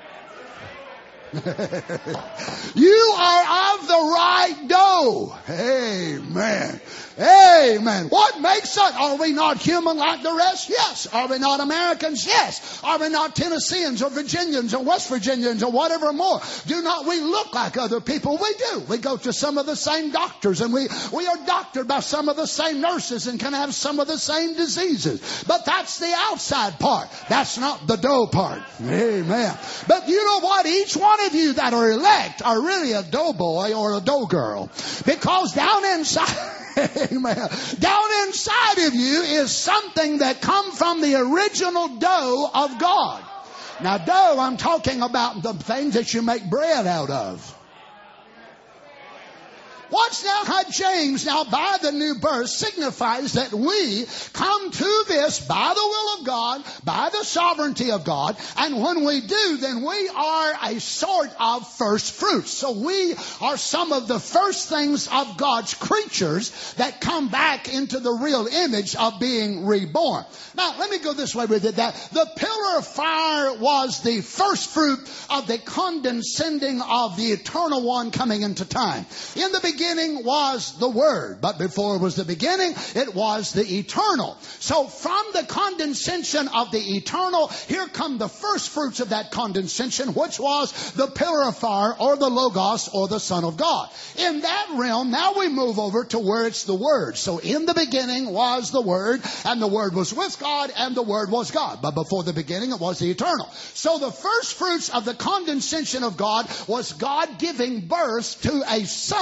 You are of the right dough. Amen. Amen. What makes us? Are we not human like the rest? Yes. Are we not Americans? Yes. Are we not Tennesseans or Virginians or West Virginians or whatever more? Do not we look like other people? We do. We go to some of the same doctors and we are doctored by some of the same nurses and can have some of the same diseases. But that's the outside part. That's not the dough part. Amen. But you know what? Each one of you that are elect are really a dough boy or a dough girl. Because down inside... Amen. Down inside of you is something that come from the original dough of God. Now dough, I'm talking about the things that you make bread out of. Watch now how James, now by the new birth, signifies that we come to this by the will of God, by the sovereignty of God, and when we do, then we are a sort of first fruits. So we are some of the first things of God's creatures that come back into the real image of being reborn. Now, let me go this way with it. That the pillar of fire was the first fruit of the condescending of the eternal one coming into time. In the beginning was the Word, but before it was the beginning, it was the eternal. So from the condescension of the eternal, here come the first fruits of that condescension, which was the pillar of fire or the Logos or the Son of God. In that realm, now we move over to where it's the Word. So in the beginning was the Word, and the Word was with God, and the Word was God. But before the beginning, it was the eternal. So the first fruits of the condescension of God was God giving birth to a Son of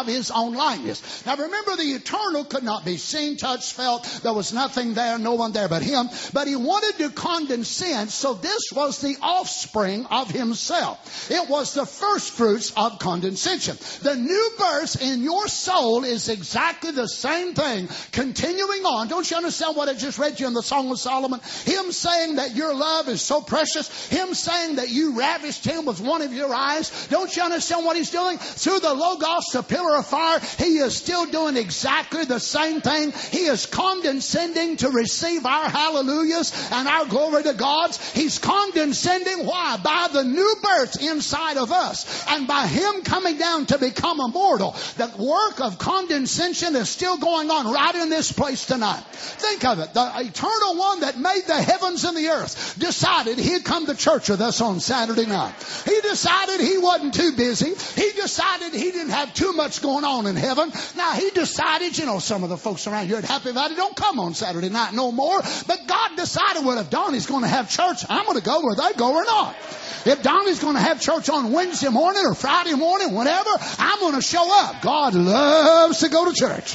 of his own likeness. Now remember, the eternal could not be seen, touched, felt. There was nothing there, no one there but him. But he wanted to condescend, so this was the offspring of himself. It was the first fruits of condescension. The new birth in your soul is exactly the same thing, continuing on. Don't you understand what I just read you in the Song of Solomon? Him saying that your love is so precious. Him saying that you ravished him with one of your eyes. Don't you understand what he's doing? Through the Logos, the pillar of fire, he is still doing exactly the same thing. He is condescending to receive our hallelujahs and our glory to God's. He's condescending. Why? By the new birth inside of us. And by him coming down to become immortal. The work of condescension is still going on right in this place tonight. Think of it. The eternal one that made the heavens and the earth decided he'd come to church with us on Saturday night. He decided he wasn't too busy. He decided he didn't have too much going on in heaven. Now he decided, you know, some of the folks around here at Happy Valley don't come on Saturday night no more. But God decided, well, if Donnie's going to have church, I'm going to go whether they go or not. If Donnie's going to have church on Wednesday morning or Friday morning, whatever, I'm going to show up. God loves to go to church.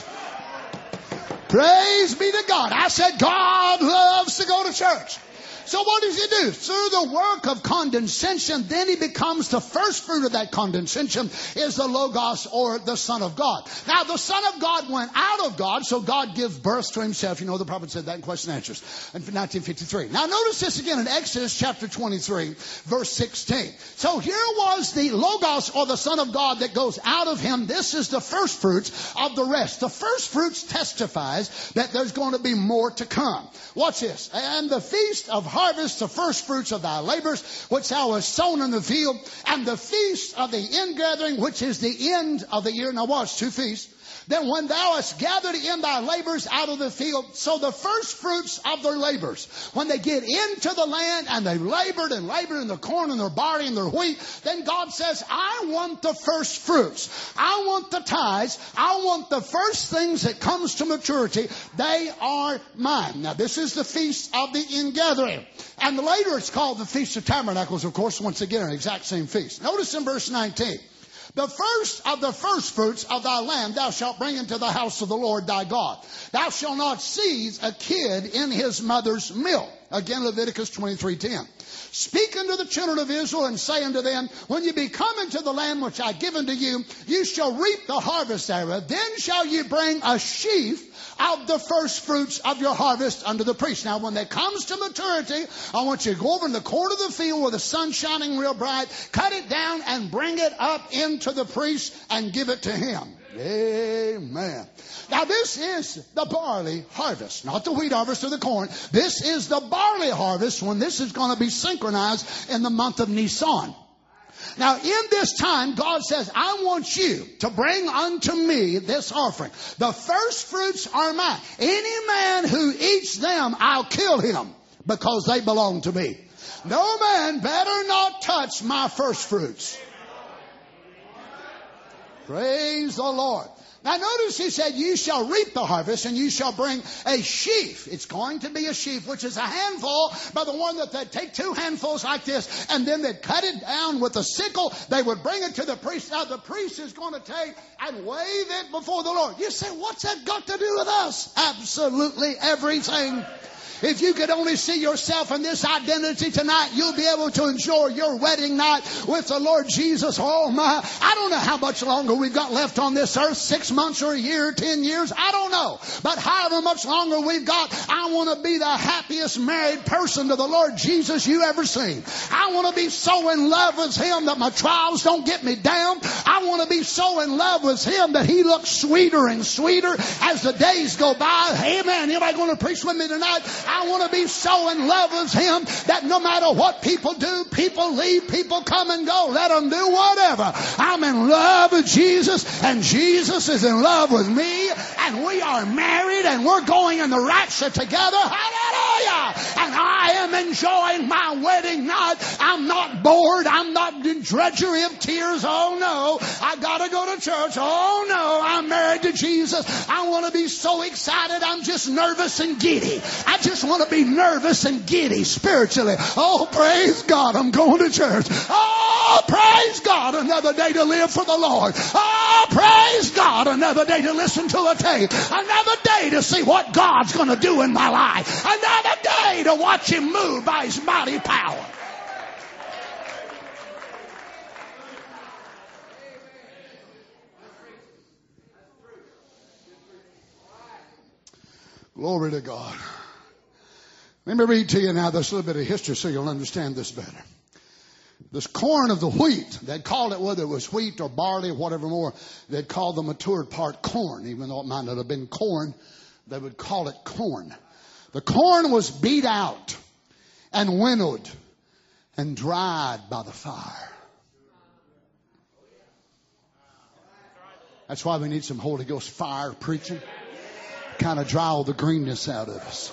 Praise be to God. I said God loves to go to church. So what does he do? Through the work of condescension, then he becomes the first fruit of that condescension is the Logos, or the Son of God. Now the Son of God went out of God, so God gives birth to himself. You know the prophet said that in Question and Answers in 1953. Now notice this again in Exodus chapter 23, verse 16. So here was the Logos, or the Son of God, that goes out of him. This is the first fruits of the rest. The first fruits testifies that there's going to be more to come. Watch this. And the feast of harvest, the first fruits of thy labors, which thou hast sown in the field, and the feast of the ingathering, which is the end of the year. Now watch, two feasts. Then when thou hast gathered in thy labors out of the field, so the first fruits of their labors, when they get into the land and they've labored in the corn and their barley and their wheat, then God says, I want the first fruits. I want the tithes. I want the first things that comes to maturity. They are mine. Now this is the feast of the ingathering. And later it's called the Feast of Tabernacles, of course, once again, an exact same feast. Notice in verse 19. The first of the first fruits of thy land thou shalt bring into the house of the Lord thy God. Thou shalt not seize a kid in his mother's milk. Again, Leviticus 23:10. Speak unto the children of Israel and say unto them, when you be come into the land which I give unto you, you shall reap the harvest thereof. Then shall you bring a sheaf of the first fruits of your harvest unto the priest. Now, when that comes to maturity, I want you to go over in the corner of the field where the sun's shining real bright, cut it down and bring it up into the priest and give it to him. Amen. Now this is the barley harvest, not the wheat harvest or the corn. This is the barley harvest when this is going to be synchronized in the month of Nisan. Now in this time, God says, I want you to bring unto me this offering. The first fruits are mine. Any man who eats them, I'll kill him because they belong to me. No man better not touch my first fruits. Praise the Lord. Now notice he said, you shall reap the harvest and you shall bring a sheaf. It's going to be a sheaf, which is a handful, but the one that they'd take two handfuls like this, and then they'd cut it down with a sickle. They would bring it to the priest. Now the priest is going to take and wave it before the Lord. You say, what's that got to do with us? Absolutely everything. If you could only see yourself in this identity tonight, you'll be able to enjoy your wedding night with the Lord Jesus. Oh my, I don't know how much longer we've got left on this earth, 6 months or a year, 10 years, I don't know. But however much longer we've got, I want to be the happiest married person to the Lord Jesus you ever seen. I want to be so in love with him that my trials don't get me down. I want to be so in love with him that he looks sweeter and sweeter as the days go by. Amen. Anybody going to preach with me tonight? I want to be so in love with him that no matter what people do, people leave, people come and go, let them do whatever. I'm in love with Jesus and Jesus is in love with me and we are married and we're going in the rapture together. Hallelujah! And I am enjoying my wedding night. I'm not bored. I'm not in drudgery of tears. Oh no, I gotta go to church. Oh no, I'm married to Jesus. I want to be so excited. I'm just nervous and giddy. I just want to be nervous and giddy spiritually. Oh, praise God, I'm going to church. Oh, Oh, praise God, another day to live for the Lord. Oh, praise God, another day to listen to a tape. Another day to see what God's going to do in my life. Another day to watch Him move by His mighty power. Glory to God. Let me read to you now this little bit of history so you'll understand this better. This corn of the wheat, they'd call it, whether it was wheat or barley or whatever more, they'd call the matured part corn. Even though it might not have been corn, they would call it corn. The corn was beat out and winnowed and dried by the fire. That's why we need some Holy Ghost fire preaching. Kind of dry all the greenness out of us.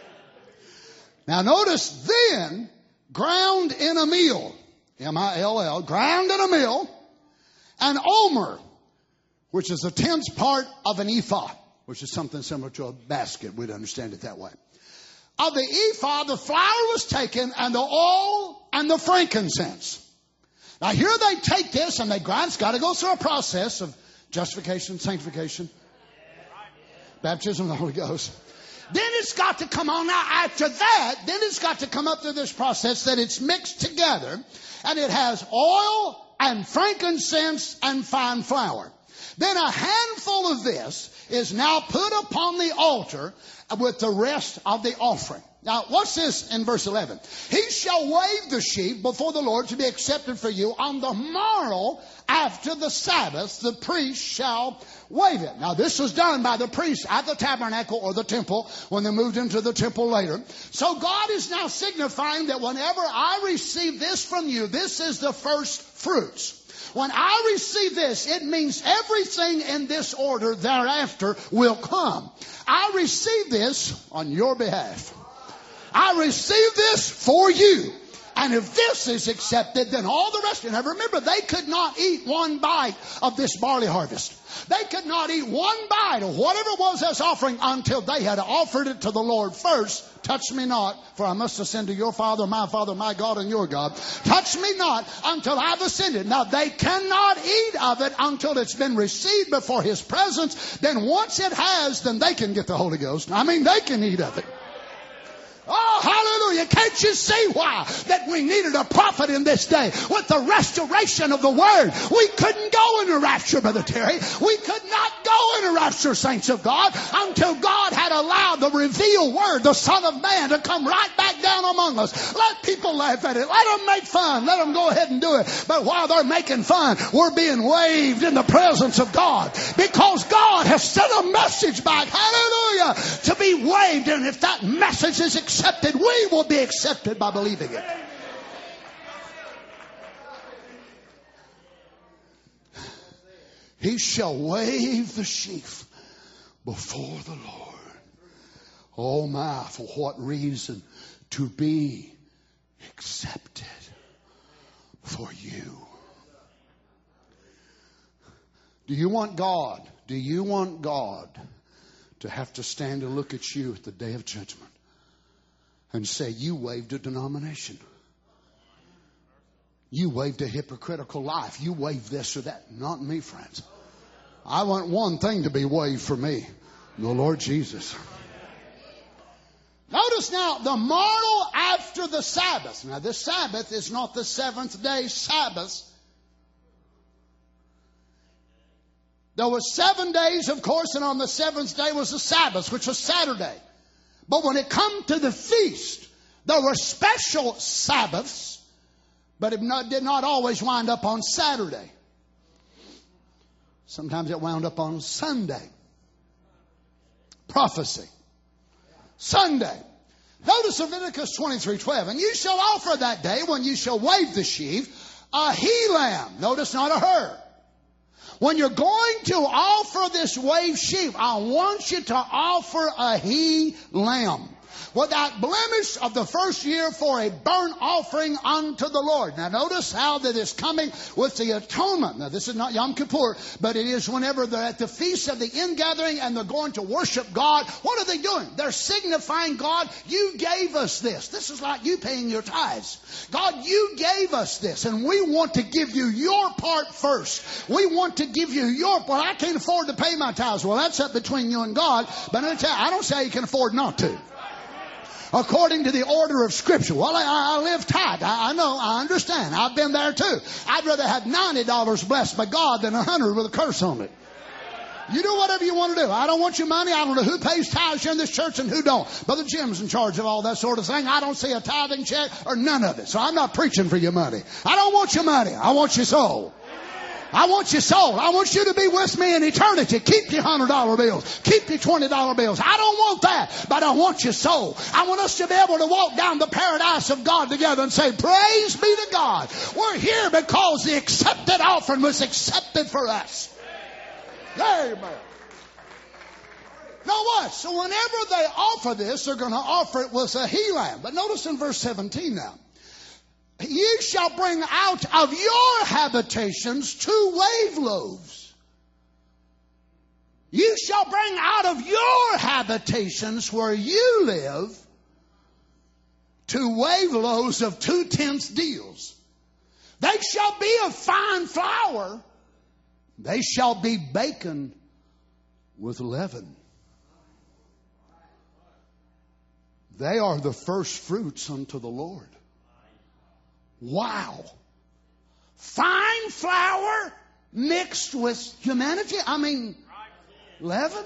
Now notice, then ground in a mill, M-I-L-L, ground in a mill, an omer, which is a tenth part of an ephah, which is something similar to a basket. We'd understand it that way. Of the ephah, the flour was taken, and the oil and the frankincense. Now here they take this and they grind. It's got to go through a process of justification, sanctification, baptism of the Holy Ghost. Then it's got to come on. Now after that, then it's got to come up through this process that it's mixed together. And it has oil and frankincense and fine flour. Then a handful of this is now put upon the altar with the rest of the offering. Now, what's this in verse 11? He shall wave the sheaf before the Lord to be accepted for you. On the morrow after the Sabbath, the priest shall wave it. Now, this was done by the priests at the tabernacle or the temple when they moved into the temple later. So God is now signifying that whenever I receive this from you, this is the first fruits. When I receive this, it means everything in this order thereafter will come. I receive this on your behalf. I receive this for you. And if this is accepted, then all the rest. And now remember, they could not eat one bite of this barley harvest. They could not eat one bite of whatever it was as offering until they had offered it to the Lord first. Touch me not, for I must ascend to your Father, my God, and your God. Touch me not until I've ascended. Now, they cannot eat of it until it's been received before His presence. Then once it has, then they can get the Holy Ghost. I mean, they can eat of it. Oh, hallelujah. Can't you see why that we needed a prophet in this day with the restoration of the Word? We couldn't go in a rapture, Brother Terry. We could not go in a rapture, saints of God, until God had allowed the revealed Word, the Son of Man, to come right back down among us. Let people laugh at it. Let them make fun. Let them go ahead and do it. But while they're making fun, we're being waved in the presence of God because God has sent a message back, hallelujah, to be waved. And if that message is accepted, we will be accepted by believing it. He shall wave the sheaf before the Lord. Oh my, for what reason? To be accepted for you. Do you want God? Do you want God to have to stand and look at you at the day of judgment and say, you waived a denomination? You waived a hypocritical life. You waived this or that. Not me, friends. I want one thing to be waived for me. The Lord Jesus. Notice now, the morrow after the Sabbath. Now, this Sabbath is not the seventh day Sabbath. There were 7 days, of course, and on the seventh day was the Sabbath, which was Saturday. But when it come to the feast, there were special Sabbaths, but it did not always wind up on Saturday. Sometimes it wound up on Sunday. Prophecy. Sunday. Notice Leviticus 23:12. And you shall offer that day, when you shall wave the sheaf, a he-lamb. Notice, not a her. When you're going to offer this wave sheaf, I want you to offer a he-lamb. without blemish of the first year for a burnt offering unto the Lord. Now notice how that is coming with the atonement. Now this is not Yom Kippur, but it is whenever they're at the feast of the ingathering and they're going to worship God. What are they doing? They're signifying, God, you gave us this. This is like you paying your tithes. God, you gave us this, and we want to give you your part first. We want to give you your part. I can't afford to pay my tithes. Well, that's up between you and God. But I don't say you can afford not to. According to the order of Scripture. Well, I live tight. I know. I understand. I've been there too. I'd rather have $90 blessed by God than 100 with a curse on it. You do whatever you want to do. I don't want your money. I don't know who pays tithes here in this church and who don't. Brother Jim's in charge of all that sort of thing. I don't see a tithing check or none of it. So I'm not preaching for your money. I don't want your money. I want your soul. I want your soul. I want you to be with me in eternity. Keep your $100 bills. Keep your $20 bills. I don't want that, but I want your soul. I want us to be able to walk down the paradise of God together and say, praise be to God. We're here because the accepted offering was accepted for us. Amen. Now what? So whenever they offer this, they're going to offer it with a he lamb. But notice in verse 17 now. Ye shall bring out of your habitations 2 wave loaves. You shall bring out of your habitations where you live 2 wave loaves of 2/10 deals. They shall be of fine flour. They shall be baken with leaven. They are the first fruits unto the Lord. Wow. Fine flour mixed with humanity? I mean, leaven?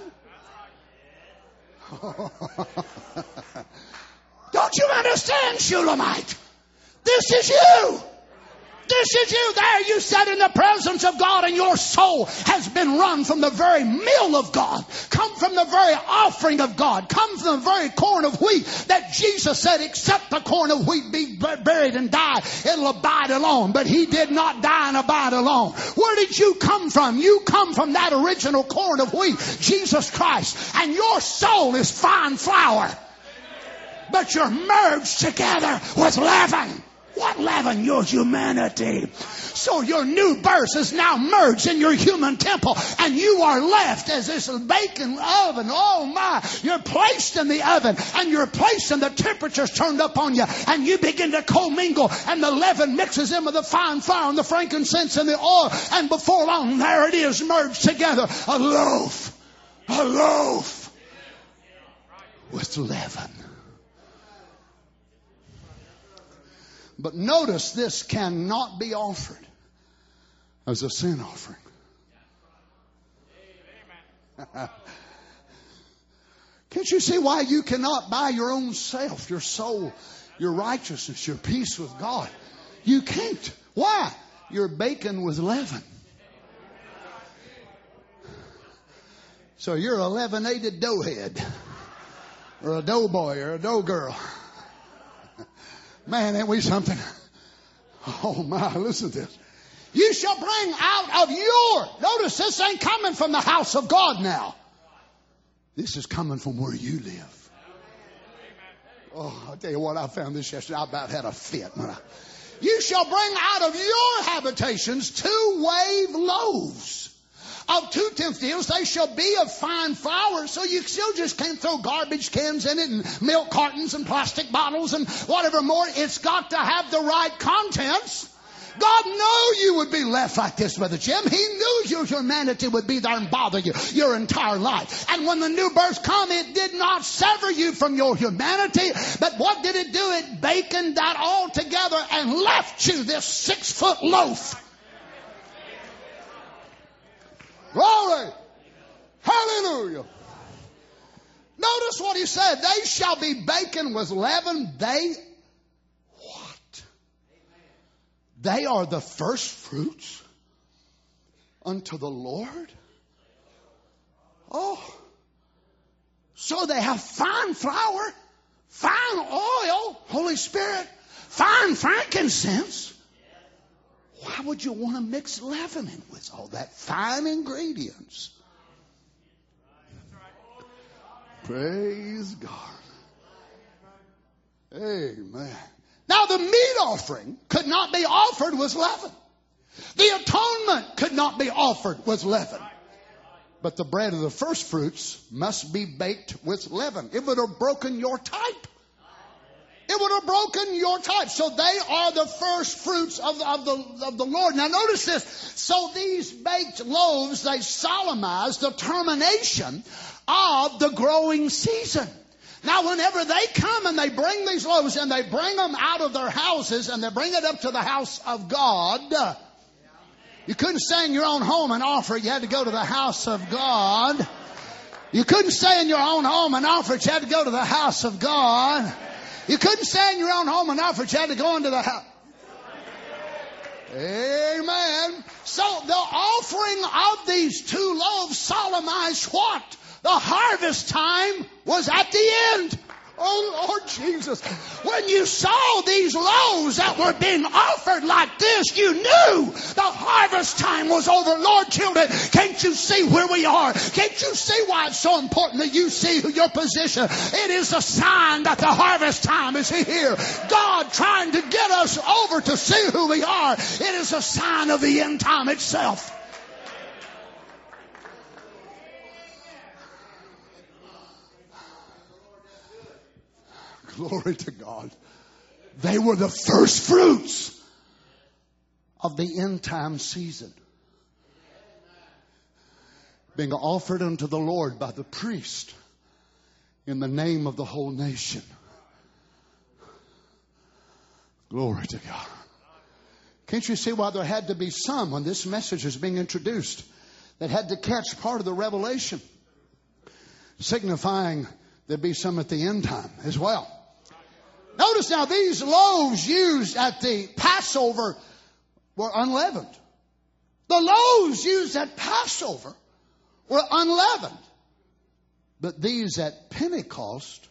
Don't you understand, Shulamite? This is you. This is you. There you sat in the presence of God, and your soul has been run from the very meal of God, come from the very offering of God, come from the very corn of wheat that Jesus said, except the corn of wheat be buried and die, it'll abide alone. But he did not die and abide alone. Where did you come from? You come from that original corn of wheat, Jesus Christ. And your soul is fine flour. But you're merged together with leaven. What leaven? Your humanity. So your new birth is now merged in your human temple, and you are left as this baking oven. Oh my! You're placed in the oven, and you're placed, and the temperature's turned up on you, and you begin to commingle, and the leaven mixes in with the fine flour and the frankincense and the oil, and before long, there it is, merged together. A loaf with leaven. But notice, this cannot be offered as a sin offering. Can't you see why you cannot buy your own self, your soul, your righteousness, your peace with God? You can't. Why? You're baking with leaven. So you're a leavenated doughhead, or a doughboy, or a dough girl. Man, ain't we something? Oh my, listen to this. You shall bring out of your... Notice, this ain't coming from the house of God now. This is coming from where you live. Oh, I'll tell you what, I found this yesterday. I about had a fit. You shall bring out of your habitations 2 wave loaves of 2/10 deals. They shall be of fine flour. So you still just can't throw garbage cans in it and milk cartons and plastic bottles and whatever more. It's got to have the right contents. God knew you would be left like this, Brother Jim. He knew your humanity would be there and bother you your entire life. And when the new birth come, it did not sever you from your humanity. But what did it do? It baconed that all together and left you this 6-foot loaf. Glory. Hallelujah. Notice what he said. They shall be baken with leaven. They what? They are the first fruits unto the Lord. Oh. So they have fine flour, fine oil, Holy Spirit, fine frankincense. Why would you want to mix leaven in with all that fine ingredients? Praise God. Amen. Now the meat offering could not be offered with leaven. The atonement could not be offered with leaven. But the bread of the first fruits must be baked with leaven. It would have broken your type. It would have broken your type. So they are the first fruits of the Lord. Now notice this. So these baked loaves, they solemnize the termination of the growing season. Now whenever they come and they bring these loaves and they bring them out of their houses and they bring it up to the house of God, you couldn't stay in your own home and offer it. You had to go to the house of God. You couldn't stay in your own home and offer it. You had to go to the house of God. You couldn't stay in your own home and offer it. You had to go into the house. Amen. So the offering of these two loaves solemnized what? The harvest time was at the end. Oh, Lord Jesus. When you saw these loaves that were being offered like this, you knew the harvest time was over. Lord, children, can't you see where we are? Can't you see why it's so important that you see your position? It is a sign that the harvest time is here. God trying to get us over to see who we are. It is a sign of the end time itself. Glory to God. They were the first fruits of the end time season, being offered unto the Lord by the priest in the name of the whole nation. Glory to God. Can't you see why there had to be some, when this message is being introduced, that had to catch part of the revelation, signifying there'd be some at the end time as well. Notice now, these loaves used at the Passover were unleavened. The loaves used at Passover were unleavened. But these at Pentecost,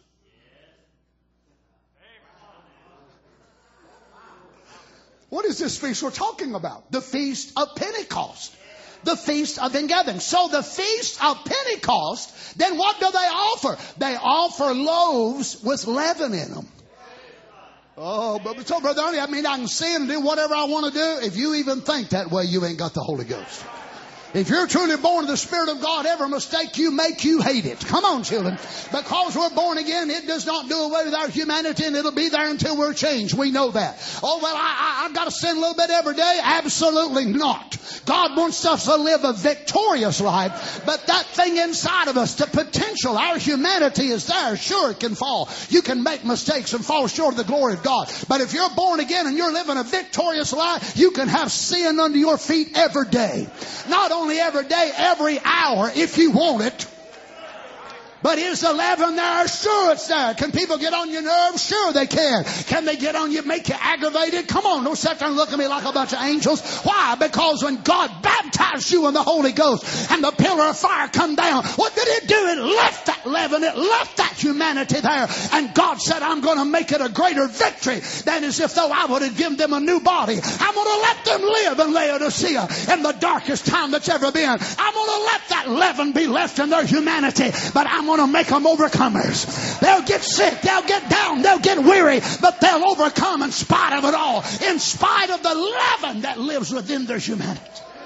what is this feast we're talking about? The Feast of Pentecost. The Feast of Ingathering. So the Feast of Pentecost, then what do they offer? They offer loaves with leaven in them. Oh, but so Brother Ernie, I mean, I can sin and do whatever I want to do. If you even think that way, you ain't got the Holy Ghost. If you're truly born of the Spirit of God, every mistake you make, you hate it. Come on, children. Because we're born again, it does not do away with our humanity, and it'll be there until we're changed. We know that. Oh, well, I've got to sin a little bit every day. Absolutely not. God wants us to live a victorious life, but that thing inside of us, the potential, our humanity is there. Sure, it can fall. You can make mistakes and fall short of the glory of God. But if you're born again and you're living a victorious life, you can have sin under your feet every day. Not only every day, every hour, if you want it. But is the leaven there? Sure it's there. Can people get on your nerves? Sure they can. Can they get on you, make you aggravated? Come on, don't sit there and look at me like a bunch of angels. Why? Because when God baptized you in the Holy Ghost and the pillar of fire come down, what did it do? It left that leaven. It left that humanity there. And God said, I'm going to make it a greater victory than as if though I would have given them a new body. I'm going to let them live in Laodicea in the darkest time that's ever been. I'm going to let that leaven be left in their humanity. But I'm going to make them overcomers. They'll get sick, they'll get down, they'll get weary, but they'll overcome in spite of it all, in spite of the leaven that lives within their humanity.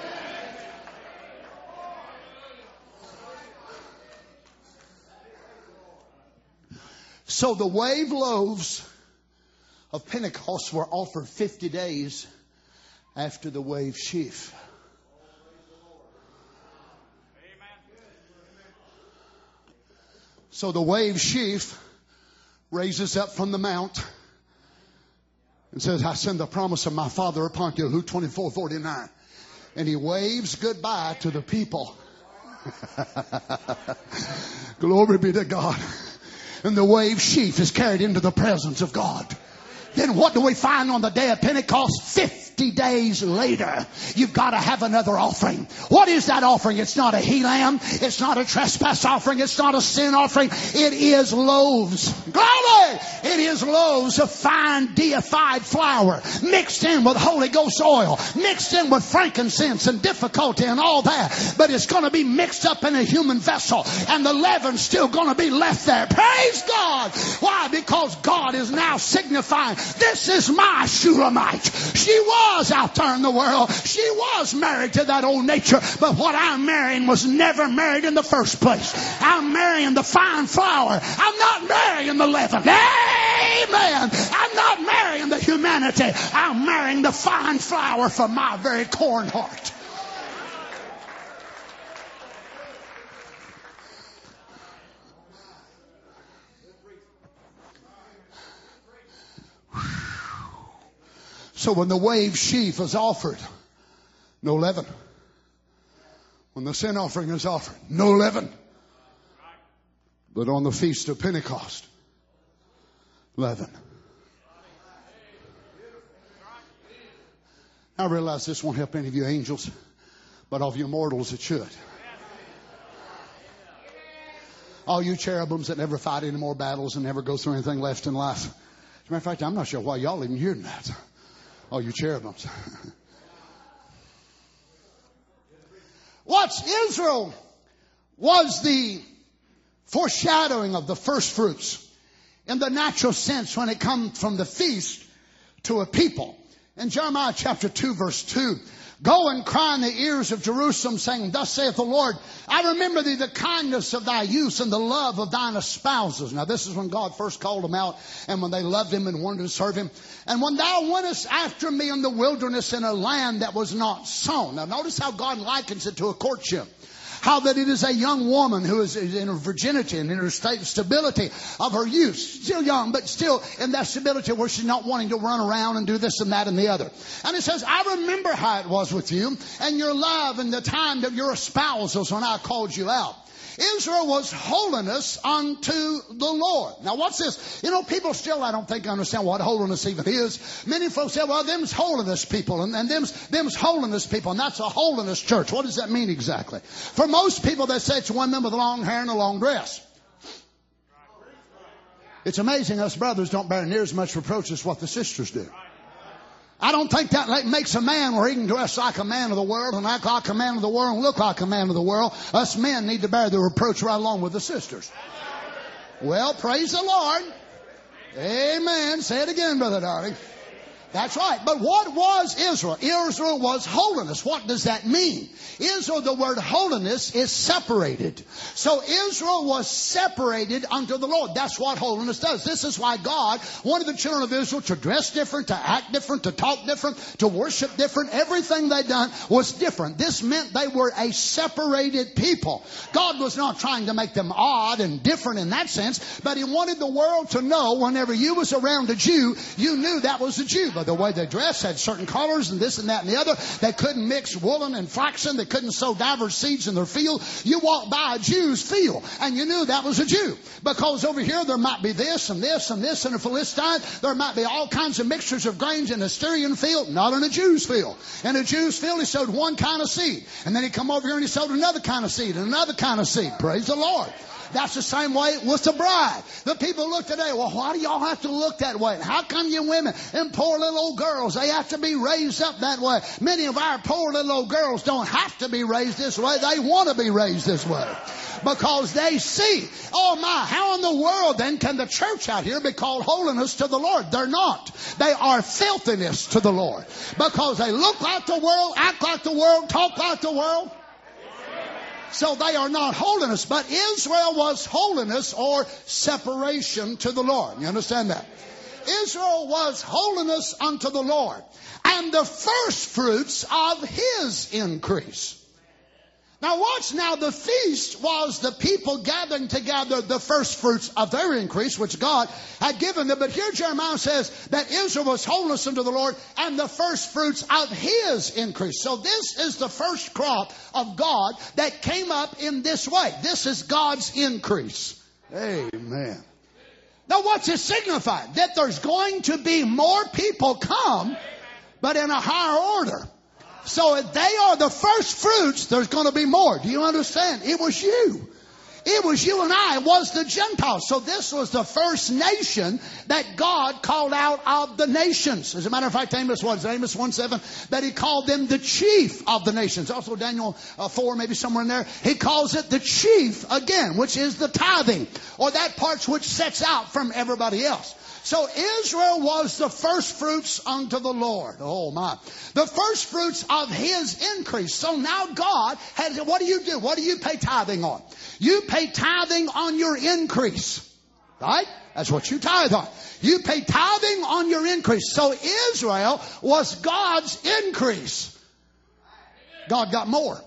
So the wave loaves of Pentecost were offered 50 days after the wave sheaf. So the wave sheaf raises up from the mount and says, I send the promise of my Father upon you, Luke 24:49. And he waves goodbye to the people. Glory be to God. And the wave sheaf is carried into the presence of God. Then what do we find on the day of Pentecost? 50 days later, you've got to have another offering. What is that offering? It's not a he lamb. It's not a trespass offering. It's not a sin offering. It is loaves. Glory! Hey, it is loaves of fine deified flour mixed in with Holy Ghost oil, mixed in with frankincense and difficulty and all that. But it's going to be mixed up in a human vessel, and the leaven's still going to be left there. Praise God. Why? Because God is now signifying, this is my Shulamite. She was out there in the world. She was married to that old nature. But what I'm marrying was never married in the first place. I'm marrying the fine flour. I'm not marrying the leaven. Amen. I'm not marrying the humanity. I'm marrying the fine flour from my very core and heart. So when the wave sheaf is offered, no leaven. When the sin offering is offered, no leaven. But on the feast of Pentecost, leaven. I realize this won't help any of you angels, but of you mortals it should. All you cherubims that never fight any more battles and never go through anything left in life. As a matter of fact, I'm not sure why y'all even hearing that. All you cherubims. What's Israel was the foreshadowing of the first fruits in the natural sense when it comes from the feast to a people. In Jeremiah chapter 2 verse 2, go and cry in the ears of Jerusalem, saying, thus saith the Lord, I remember thee the kindness of thy youth and the love of thine espousals. Now this is when God first called them out and when they loved him and wanted to serve him. And when thou wentest after me in the wilderness in a land that was not sown. Now notice how God likens it to a courtship. How that it is a young woman who is in her virginity and in her stability of her youth. Still young, but still in that stability where she's not wanting to run around and do this and that and the other. And it says, I remember how it was with you and your love and the time of your espousals when I called you out. Israel was holiness unto the Lord. Now what's this? You know, people still, I don't think, understand what holiness even is. Many folks say, well, them's holiness people and them's holiness people, and that's a holiness church. What does that mean exactly? For most people, they say it's women with long hair and a long dress. It's amazing us brothers don't bear near as much reproach as what the sisters do. I don't think that makes a man where he can dress like a man of the world and act like a man of the world and look like a man of the world. Us men need to bear the reproach right along with the sisters. Well, praise the Lord. Amen. Say it again, Brother Darling. That's right. But what was Israel? Israel was holiness. What does that mean? Israel, the word holiness is separated. So Israel was separated unto the Lord. That's what holiness does. This is why God wanted the children of Israel to dress different, to act different, to talk different, to worship different. Everything they done was different. This meant they were a separated people. God was not trying to make them odd and different in that sense, but he wanted the world to know whenever you was around a Jew, you knew that was a Jew. By the way they dressed, had certain colors and this and that and the other. They couldn't mix woolen and flaxen. They couldn't sow diverse seeds in their field. You walked by a Jew's field and you knew that was a Jew. Because over here there might be this and this and this in a Philistine. There might be all kinds of mixtures of grains in a Syrian field, not in a Jew's field. In a Jew's field he sowed one kind of seed. And then he come over here and he sowed another kind of seed and another kind of seed. Praise the Lord. That's the same way with the bride. The people look today, well, why do y'all have to look that way? And how come you women and poor little old girls, they have to be raised up that way? Many of our poor little old girls don't have to be raised this way. They want to be raised this way. Because they see, oh my, how in the world then can the church out here be called holiness to the Lord? They're not. They are filthiness to the Lord. Because they look like the world, act like the world, talk like the world. So they are not holiness. But Israel was holiness or separation to the Lord. You understand that? Israel was holiness unto the Lord. And the first fruits of his increase. Now watch now, the feast was the people gathering together the first fruits of their increase, which God had given them. But here Jeremiah says that Israel was holiness unto the Lord and the first fruits of his increase. So this is the first crop of God that came up in this way. This is God's increase. Amen. Now what's it signify? That there's going to be more people come, but in a higher order. So if they are the first fruits, there's going to be more. Do you understand? It was you. It was you and I, was the Gentiles. So this was the first nation that God called out of the nations. As a matter of fact, Amos 1:7, that he called them the chief of the nations. Also Daniel 4, maybe somewhere in there, he calls it the chief again, which is the tithing, or that part which sets out from everybody else. So Israel was the first fruits unto the Lord. Oh my. The first fruits of His increase. So now God has, what do? What do you pay tithing on? You pay tithing on your increase. Right? That's what you tithe on. You pay tithing on your increase. So Israel was God's increase. God got more.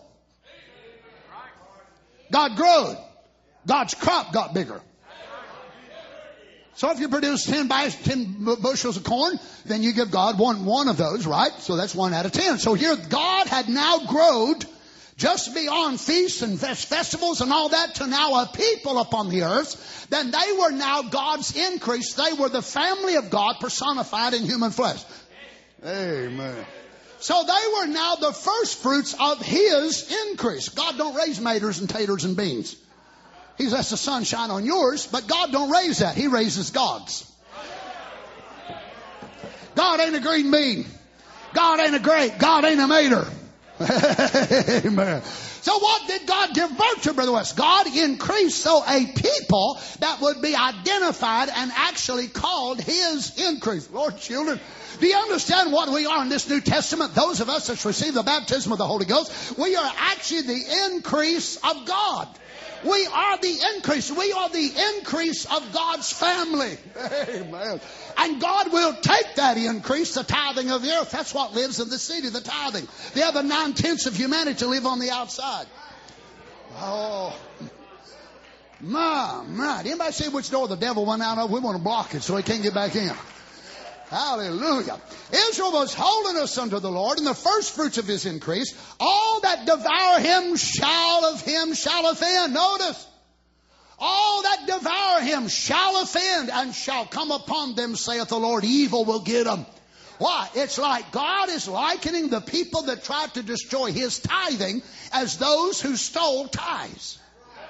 God grew. God's crop got bigger. So if you produce 10 bushels of corn, then you give God one of those, right? So that's 1 out of 10. So here God had now grown just beyond feasts and festivals and all that to now a people upon the earth. Then they were now God's increase. They were the family of God personified in human flesh. Amen. So they were now the first fruits of His increase. God don't raise maters and taters and beans. He lets the sun shine on yours, but God don't raise that. He raises God's. God ain't a green bean. God ain't a grape. God ain't a mater. Amen. So what did God give birth to, Brother West? God increased so a people that would be identified and actually called His increase. Lord, children, do you understand what we are in this New Testament? Those of us that receive the baptism of the Holy Ghost, we are actually the increase of God. We are the increase. We are the increase of God's family. Amen. And God will take that increase, the tithing of the earth. That's what lives in the city, the tithing. The other 9/10 of humanity live on the outside. Oh, my. Anybody see which door the devil went out of? We want to block it so he can't get back in. Hallelujah. Israel was holiness unto the Lord, and the first fruits of His increase. All that devour Him shall offend. Notice. All that devour Him shall offend, and shall come upon them, saith the Lord. Evil will get them. Why? It's like God is likening the people that tried to destroy His tithing as those who stole tithes.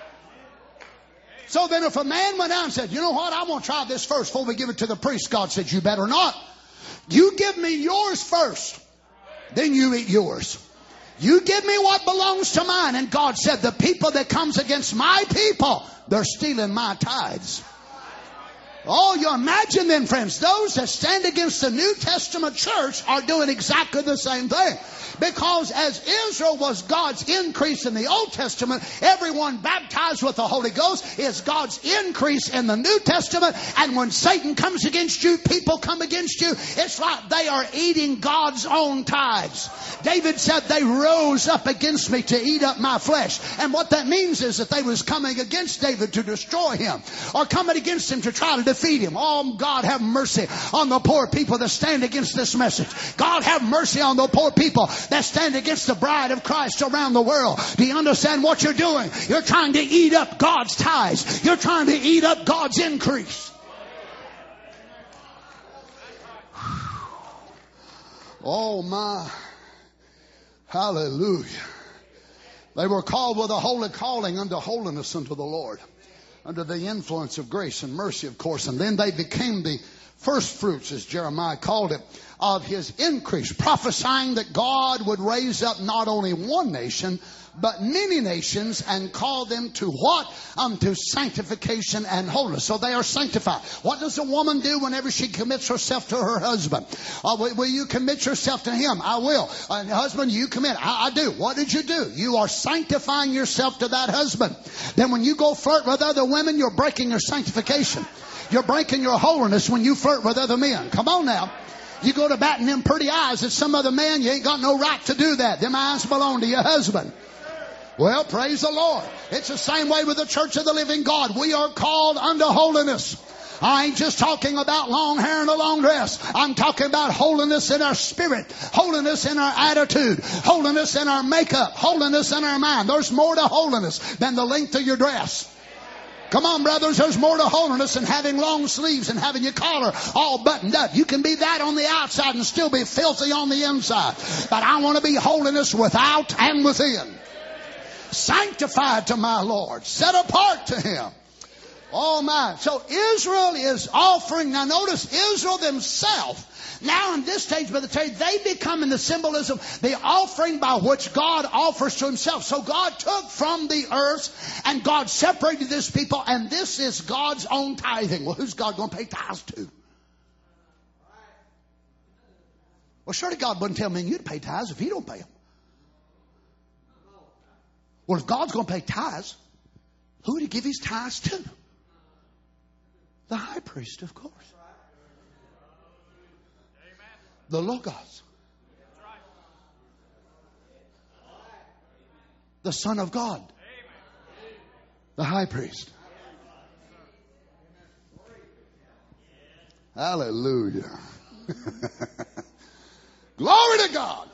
So then if a man went out and said, you know what, I want to try this first before we give it to the priest. God said, you better not. You give me yours first. Then you eat yours. You give me what belongs to mine. And God said, the people that comes against my people, they're stealing my tithes. Oh, you imagine then, friends, those that stand against the New Testament church are doing exactly the same thing. Because as Israel was God's increase in the Old Testament, everyone baptized with the Holy Ghost is God's increase in the New Testament. And when Satan comes against you, people come against you, it's like they are eating God's own tithes. David said they rose up against me to eat up my flesh. And what that means is that they was coming against David to destroy him, or coming against him to try to defeat him. Oh, God, have mercy on the poor people that stand against this message. God, have mercy on the poor people that stand against the bride of Christ around the world. Do you understand what you're doing? You're trying to eat up God's tithes. You're trying to eat up God's increase. Oh my. Hallelujah. They were called with a holy calling unto holiness unto the Lord, under the influence of grace and mercy, of course. And then they became the first fruits, as Jeremiah called it, of His increase, prophesying that God would raise up not only one nation, but many nations, and call them to what? To sanctification and holiness. So they are sanctified. What does a woman do whenever she commits herself to her husband? Will you commit yourself to him? I will. Husband, you commit. I do. What did you do? You are sanctifying yourself to that husband. Then when you go flirt with other women, you're breaking your sanctification. You're breaking your holiness when you flirt with other men. Come on now. You go to batting them pretty eyes at some other man, you ain't got no right to do that. Them eyes belong to your husband. Well, praise the Lord. It's the same way with the Church of the Living God. We are called unto holiness. I ain't just talking about long hair and a long dress. I'm talking about holiness in our spirit, holiness in our attitude, holiness in our makeup, holiness in our mind. There's more to holiness than the length of your dress. Come on, brothers, there's more to holiness than having long sleeves and having your collar all buttoned up. You can be that on the outside and still be filthy on the inside. But I want to be holiness without and within. sanctified to my Lord, set apart to Him. Oh my. So Israel is offering. Now notice Israel themselves. Now in this stage, Brother Terry, they become in the symbolism, the offering by which God offers to Himself. So God took from the earth and God separated this people, and this is God's own tithing. Well, who's God going to pay tithes to? Well, surely God wouldn't tell me you to pay tithes if He don't pay them. Well, if God's going to pay tithes, who would He give His tithes to? The high priest, of course. The Logos. The Son of God. The high priest. Hallelujah. Glory to God.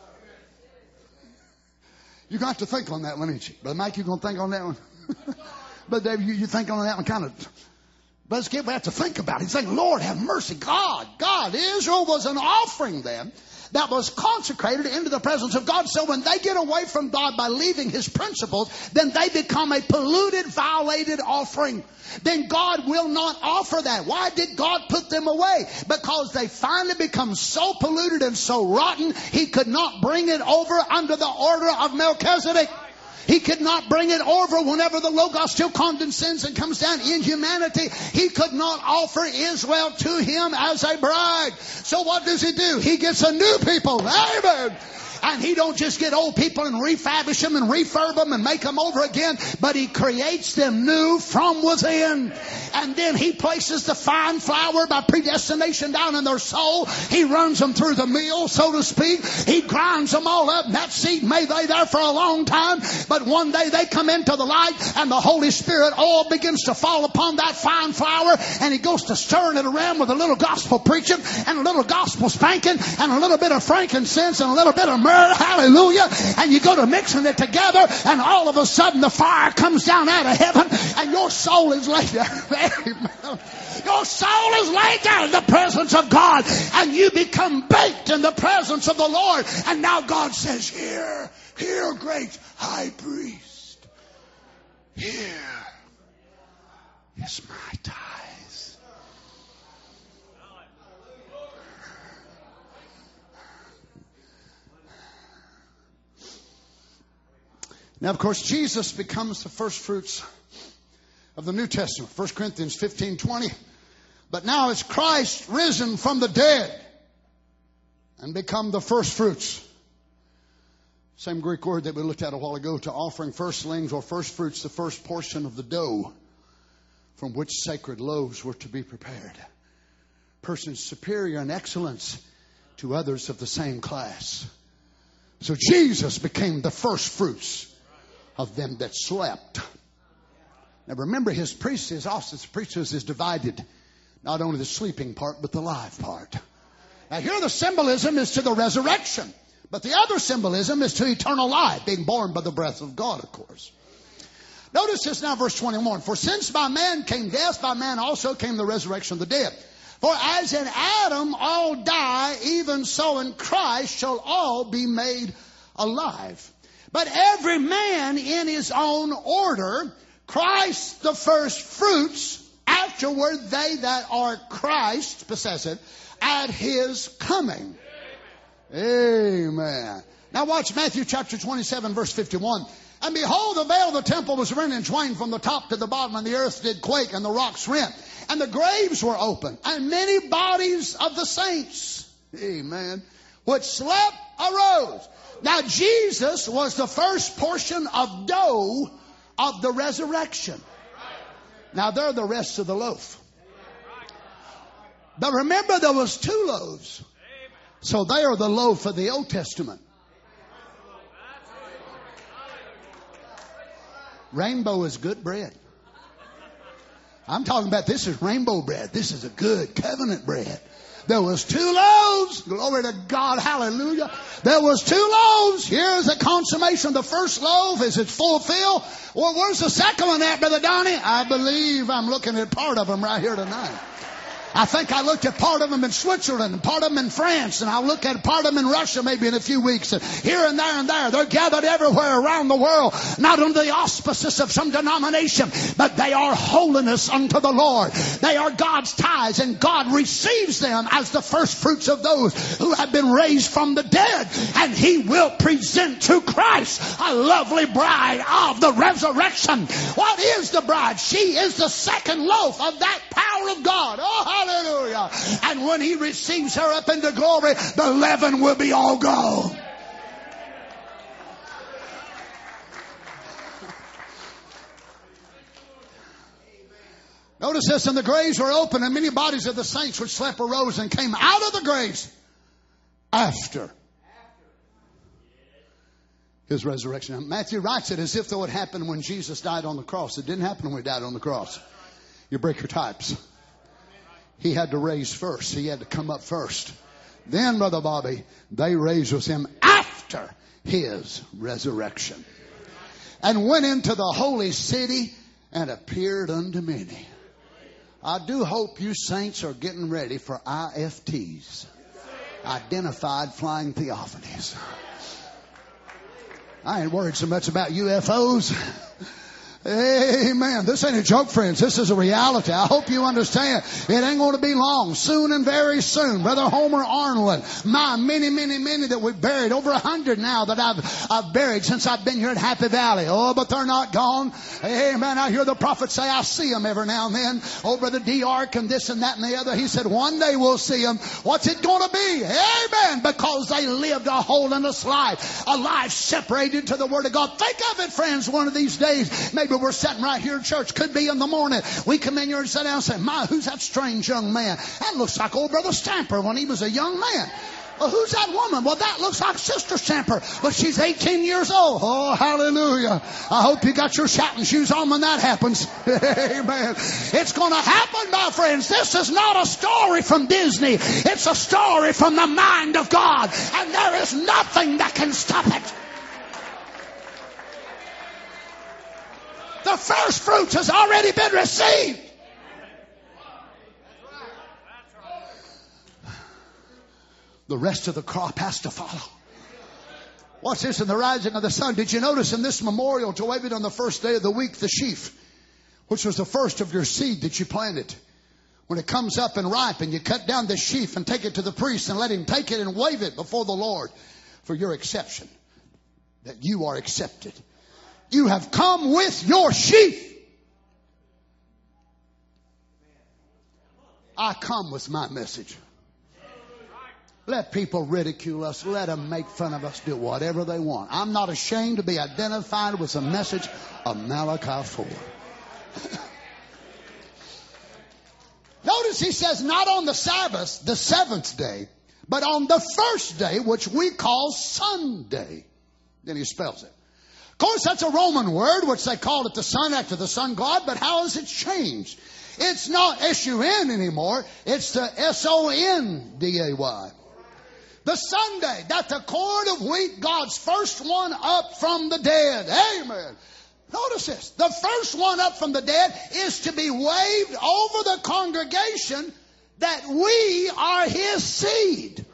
You're going to have to think on that one, ain't you? Brother Mike, you going to think on that one? But David, you think on that one kind of... But we have to think about it. He's saying, Lord, have mercy. God. Israel was an offering then that was consecrated into the presence of God. So when they get away from God by leaving His principles, then they become a polluted, violated offering. Then God will not offer that. Why did God put them away? Because they finally become so polluted and so rotten, He could not bring it over under the order of Melchizedek. He could not bring it over whenever the Logos still condescends and comes down in humanity. He could not offer Israel to Him as a bride. So what does He do? He gets a new people. Amen. And He don't just get old people and refurbish them and refurb them and make them over again, but He creates them new from within. And then He places the fine flour by predestination down in their soul. He runs them through the mill, so to speak. He grinds them all up. And that seed may lay there for a long time, but one day they come into the light and the Holy Spirit all begins to fall upon that fine flour, and He goes to stirring it around with a little gospel preaching and a little gospel spanking and a little bit of frankincense and a little bit of myrrh. Hallelujah. And you go to mixing it together, and all of a sudden the fire comes down out of heaven, and your soul is laid down. Your soul is laid down in the presence of God, and you become baked in the presence of the Lord. And now God says, here, great high priest, here is my tithes. Now, of course, Jesus becomes the first fruits of the New Testament. 1 Corinthians 15:20. But now it's Christ risen from the dead and become the first fruits. Same Greek word that we looked at a while ago, to offering firstlings or first fruits, the first portion of the dough from which sacred loaves were to be prepared. Persons superior in excellence to others of the same class. So Jesus became the first fruits of them that slept. Now remember, His priesthood, His office of priesthood is divided. Not only the sleeping part, but the live part. Now here the symbolism is to the resurrection. But the other symbolism is to eternal life, being born by the breath of God, of course. Notice this now, verse 21. For since by man came death, by man also came the resurrection of the dead. For as in Adam all die, even so in Christ shall all be made alive. But every man in his own order, Christ the first fruits, afterward they that are Christ, possess it, at His coming. Amen. Now watch Matthew chapter 27 verse 51. And behold, the veil of the temple was rent in twain from the top to the bottom, and the earth did quake, and the rocks rent, and the graves were opened, and many bodies of the saints, amen, which slept arose. Now Jesus was the first portion of dough of the resurrection. Now they're the rest of the loaf. But remember, there was 2 loaves. So they are the loaf of the Old Testament. Rainbow is good bread. I'm talking about, this is rainbow bread. This is a good covenant bread. There was 2 loaves. Glory to God. Hallelujah. There was 2 loaves. Here's the consummation. The first loaf is it's fulfilled. Well, where's the second one at, Brother Donnie? I believe I'm looking at part of them right here tonight. I think I looked at part of them in Switzerland and part of them in France, and I'll look at part of them in Russia maybe in a few weeks. And here and there and there. They're gathered everywhere around the world, not under the auspices of some denomination, but they are holiness unto the Lord. They are God's tithes, and God receives them as the first fruits of those who have been raised from the dead. And He will present to Christ a lovely bride of the resurrection. What is the bride? She is the second loaf of that power of God. Oh, hallelujah. And when He receives her up into glory, the leaven will be all gone. Notice this, and the graves were open, and many bodies of the saints which slept arose and came out of the graves after His resurrection. Now, Matthew writes it as if though it happened when Jesus died on the cross. It didn't happen when He died on the cross. You break your types. He had to raise first. He had to come up first. Then, Brother Bobby, they raised with Him after His resurrection, and went into the holy city and appeared unto many. I do hope you saints are getting ready for IFTs, Identified Flying Theophanies. I ain't worried so much about UFOs. Amen. This ain't a joke, friends. This is a reality. I hope you understand. It ain't going to be long. Soon and very soon. Brother Homer Arnold, my many that we've buried. Over 100 now that I've buried since I've been here at Happy Valley. Oh, but they're not gone. Amen. I hear the prophet say, I see them every now and then. Oh, Brother D. Ark and this and that and the other. He said, one day we'll see them. What's it going to be? Amen. Because they lived a holiness life. A life separated to the Word of God. Think of it, friends, one of these days. Maybe we're sitting right here in church. Could be in the morning. We come in here and sit down and say, my, who's that strange young man? That looks like old Brother Stamper when he was a young man. Well, who's that woman? Well, that looks like Sister Stamper, but she's 18 years old. Oh, hallelujah. I hope you got your shouting shoes on when that happens. Amen. It's going to happen, my friends. This is not a story from Disney. It's a story from the mind of God, and there is nothing that can stop it. The first fruits has already been received. The rest of the crop has to follow. What's this in the rising of the sun? Did you notice in this memorial to wave it on the first day of the week, the sheaf, which was the first of your seed that you planted? When it comes up and ripe, and you cut down the sheaf and take it to the priest and let him take it and wave it before the Lord for your exception, that you are accepted. You have come with your sheaf. I come with my message. Let people ridicule us. Let them make fun of us. Do whatever they want. I'm not ashamed to be identified with the message of Malachi 4. Notice he says not on the Sabbath, the seventh day, but on the first day, which we call Sunday. Then he spells it. Of course, that's a Roman word, which they called it the sun after the sun god, but how has it changed? It's not S-U-N anymore. It's the S-O-N-D-A-Y. The Sunday, that the corn of wheat, God's first one up from the dead. Amen. Notice this. The first one up from the dead is to be waved over the congregation that we are His seed.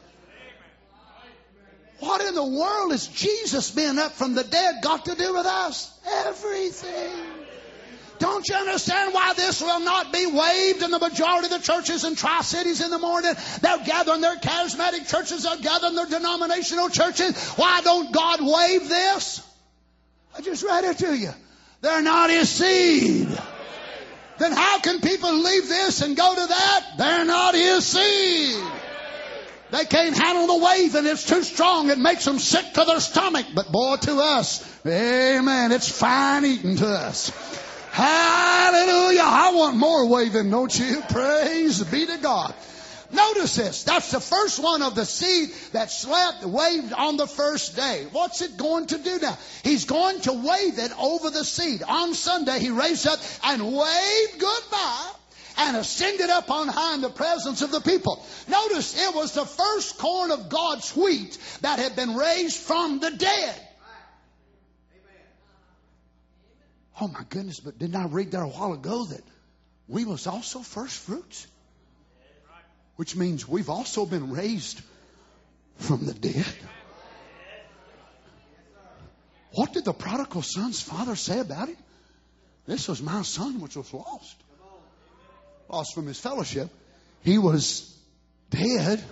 What in the world has Jesus being up from the dead got to do with us? Everything. Don't you understand why this will not be waved in the majority of the churches in Tri-Cities in the morning? They'll gather in their charismatic churches. They'll gather in their denominational churches. Why don't God wave this? I just read it to you. They're not His seed. Then how can people leave this and go to that? They're not His seed. They can't handle the wave, and it's too strong. It makes them sick to their stomach. But boy, to us, amen, it's fine eating to us. Hallelujah. I want more waving, don't you? Praise be to God. Notice this. That's the first one of the seed that slept, waved on the first day. What's it going to do now? He's going to wave it over the seed. On Sunday, He raised up and waved goodbye and ascended up on high in the presence of the people. Notice it was the first corn of God's wheat that had been raised from the dead. Oh my goodness, but didn't I read there a while ago that we was also first fruits? which means we've also been raised from the dead. What did the prodigal son's father say about him? This was my son which was lost. Lost from his fellowship. He was dead,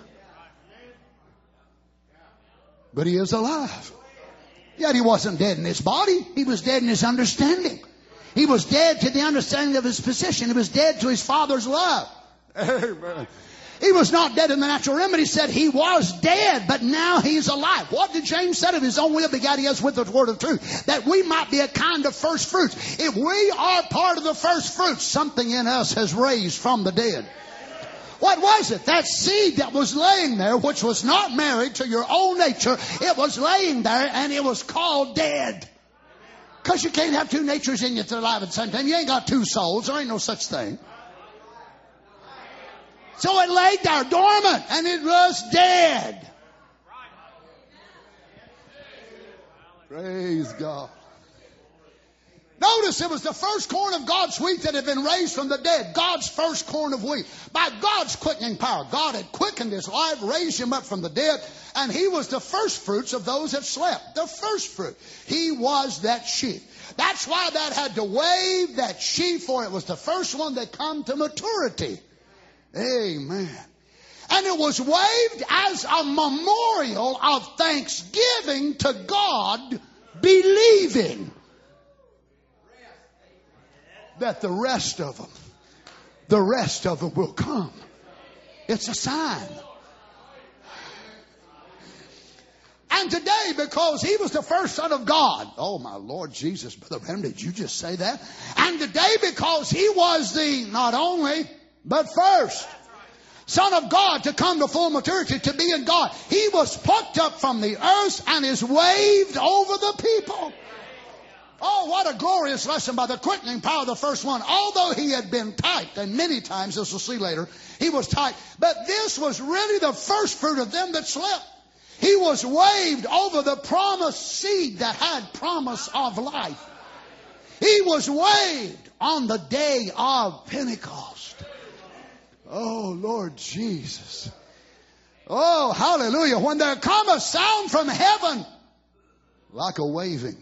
but he is alive. Yet he wasn't dead in his body. He was dead in his understanding. He was dead to the understanding of his position. He was dead to his father's love. Amen. He was not dead in the natural realm, but he said he was dead, but now he's alive. What did James say? Of his own will begat he us with the word of truth, that we might be a kind of first fruits. If we are part of the first fruits, something in us has raised from the dead. What was it? That seed that was laying there, which was not married to your own nature, it was laying there and it was called dead. Because you can't have two natures in you that are alive at the same time. You ain't got two souls. There ain't no such thing. So it laid there dormant and it was dead. Praise God. Notice it was the first corn of God's wheat that had been raised from the dead. God's first corn of wheat. By God's quickening power. God had quickened his life, raised him up from the dead. And he was the first fruits of those that slept. The first fruit. He was that sheaf. That's why that had to wave that sheaf, for it was the first one that come to maturity. Amen. And it was waved as a memorial of thanksgiving to God, believing that the rest of them will come. It's a sign. And today, because he was the first Son of God. Oh, my Lord Jesus, Brother Branham, did you just say that? And today, because he was the not only, but first Son of God to come to full maturity, to be in God. He was plucked up from the earth and is waved over the people. Oh, what a glorious lesson by the quickening power of the first one. Although he had been typed, and many times, as we'll see later, he was typed. But this was really the first fruit of them that slept. He was waved over the promised seed that had promise of life. He was waved on the day of Pentecost. Oh, Lord Jesus. Oh, hallelujah. When there come a sound from heaven like a waving.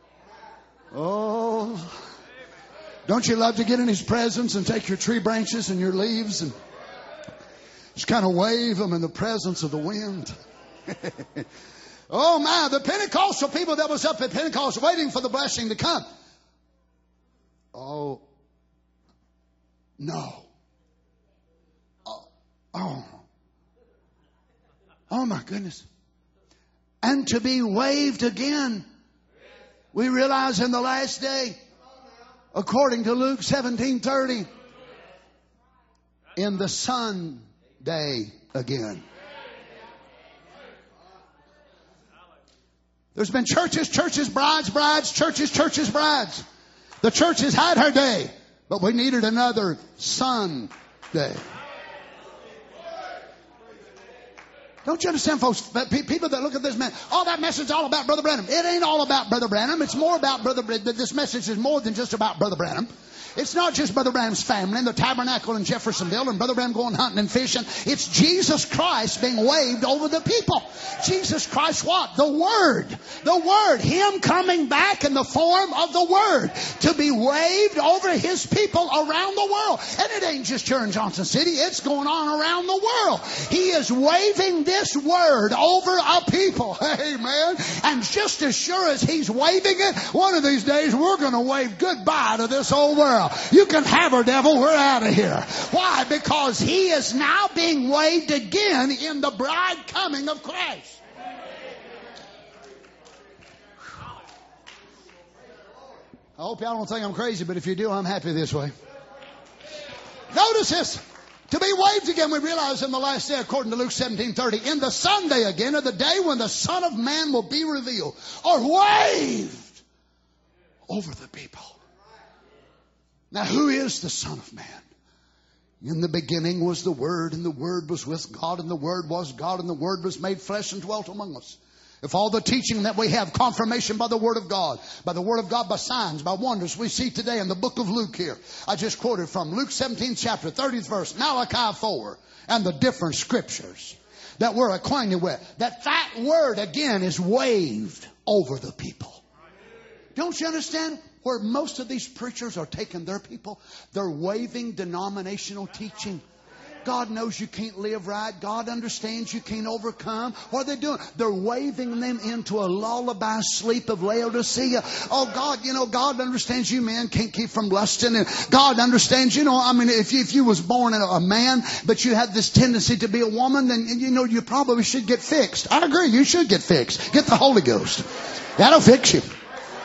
Oh, don't you love to get in his presence and take your tree branches and your leaves and just kind of wave them in the presence of the wind? Oh my, the Pentecostal people that was up at Pentecost waiting for the blessing to come. Oh, no. Oh my goodness. And to be waved again. We realize in the last day, according to Luke 17:30, in the Sunday again. There's been churches, brides, churches, brides. The church has had her day, but we needed another Sunday. Don't you understand, folks? People that look at this man, oh, that message is all about Brother Branham. It ain't all about Brother Branham. It's more about Brother Branham. This message is more than just about Brother Branham. It's not just Brother Branham's family and the tabernacle in Jeffersonville and Brother Branham going hunting and fishing. It's Jesus Christ being waved over the people. Jesus Christ what? The Word. The Word. Him coming back in the form of the Word to be waved over His people around the world. And it ain't just here in Johnson City. It's going on around the world. He is waving this Word over a people. Amen. And just as sure as He's waving it, one of these days we're going to wave goodbye to this old world. You can have her, devil. We're out of here. Why? Because he is now being waved again in the bride coming of Christ. I hope y'all don't think I'm crazy, but if you do, I'm happy this way. Notice this. To be waved again, we realize in the last day, according to Luke 17:30, in the Sunday again, of the day when the Son of Man will be revealed, or waved over the people. Now, who is the Son of Man? In the beginning was the Word, and the Word was with God, and the Word was God, and the Word was made flesh and dwelt among us. If all the teaching that we have, confirmation by the Word of God, by signs, by wonders, we see today in the book of Luke here. I just quoted from Luke 17th chapter, 30th verse, Malachi 4, and the different scriptures that we're acquainted with. That word again is waved over the people. Don't you understand where most of these preachers are taking their people? They're waving denominational teaching. God knows you can't live right. God understands you can't overcome. What are they doing? They're waving them into a lullaby sleep of Laodicea. Oh, God, God understands you men can't keep from lusting. And God understands, if you was born a man, but you had this tendency to be a woman, then, you probably should get fixed. I agree. You should get fixed. Get the Holy Ghost. That'll fix you.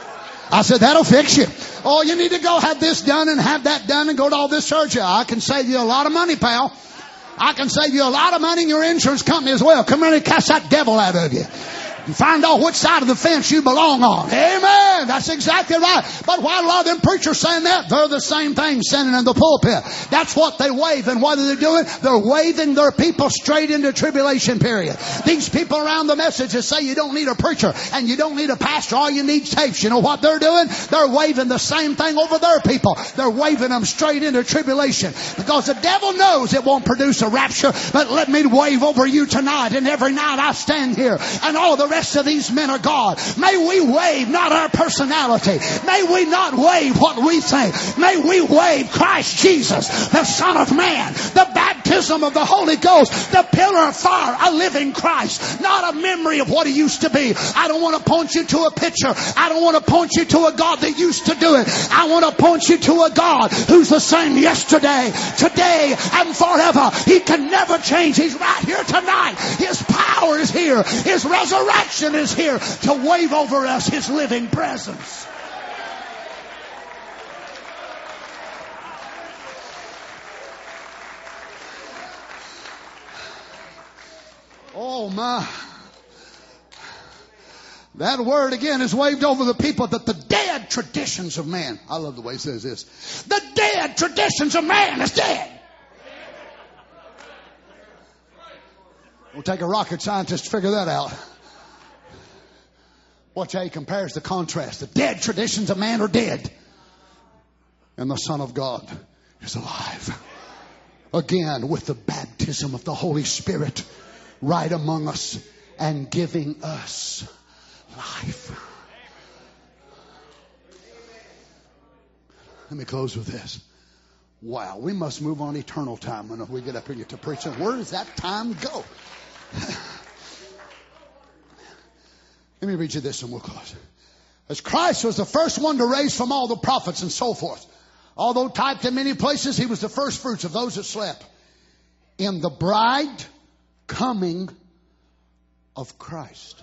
I said, that'll fix you. Oh, you need to go have this done and have that done and go to all this surgery. I can save you a lot of money, pal. I can save you a lot of money in your insurance company as well. Come in and cast that devil out of you. And find out which side of the fence you belong on. Amen. That's exactly right. But why a lot of them preachers saying that? They're the same thing standing in the pulpit. That's what they wave. And what are they doing? They're waving their people straight into tribulation period. These people around the messages say you don't need a preacher and you don't need a pastor. All you need is tapes. You know what they're doing? They're waving the same thing over their people. They're waving them straight into tribulation. Because the devil knows it won't produce a rapture. But let me wave over you tonight. And every night I stand here and all the rest of these men of God. May we wave not our personality. May we not wave what we think. May we wave Christ Jesus, the Son of Man, the baptism of the Holy Ghost, the pillar of fire, a living Christ, not a memory of what he used to be. I don't want to point you to a picture. I don't want to point you to a God that used to do it. I want to point you to a God who's the same yesterday, today, and forever. He can never change. He's right here tonight. His power is here. His resurrection is here to wave over us his living presence. Oh my. That word again is waved over the people, that the dead traditions of man. I love the way it says this. The dead traditions of man is dead. We'll take a rocket scientist to figure that out. Watch how he compares the contrast. The dead traditions of man are dead. And the Son of God is alive. Again, with the baptism of the Holy Spirit right among us and giving us life. Let me close with this. Wow, we must move on eternal time when we get up here and get to preaching. Where does that time go? Let me read you this and we'll close. As Christ was the first one to raise from all the prophets and so forth, although typed in many places, he was the first fruits of those that slept. In the bride coming of Christ.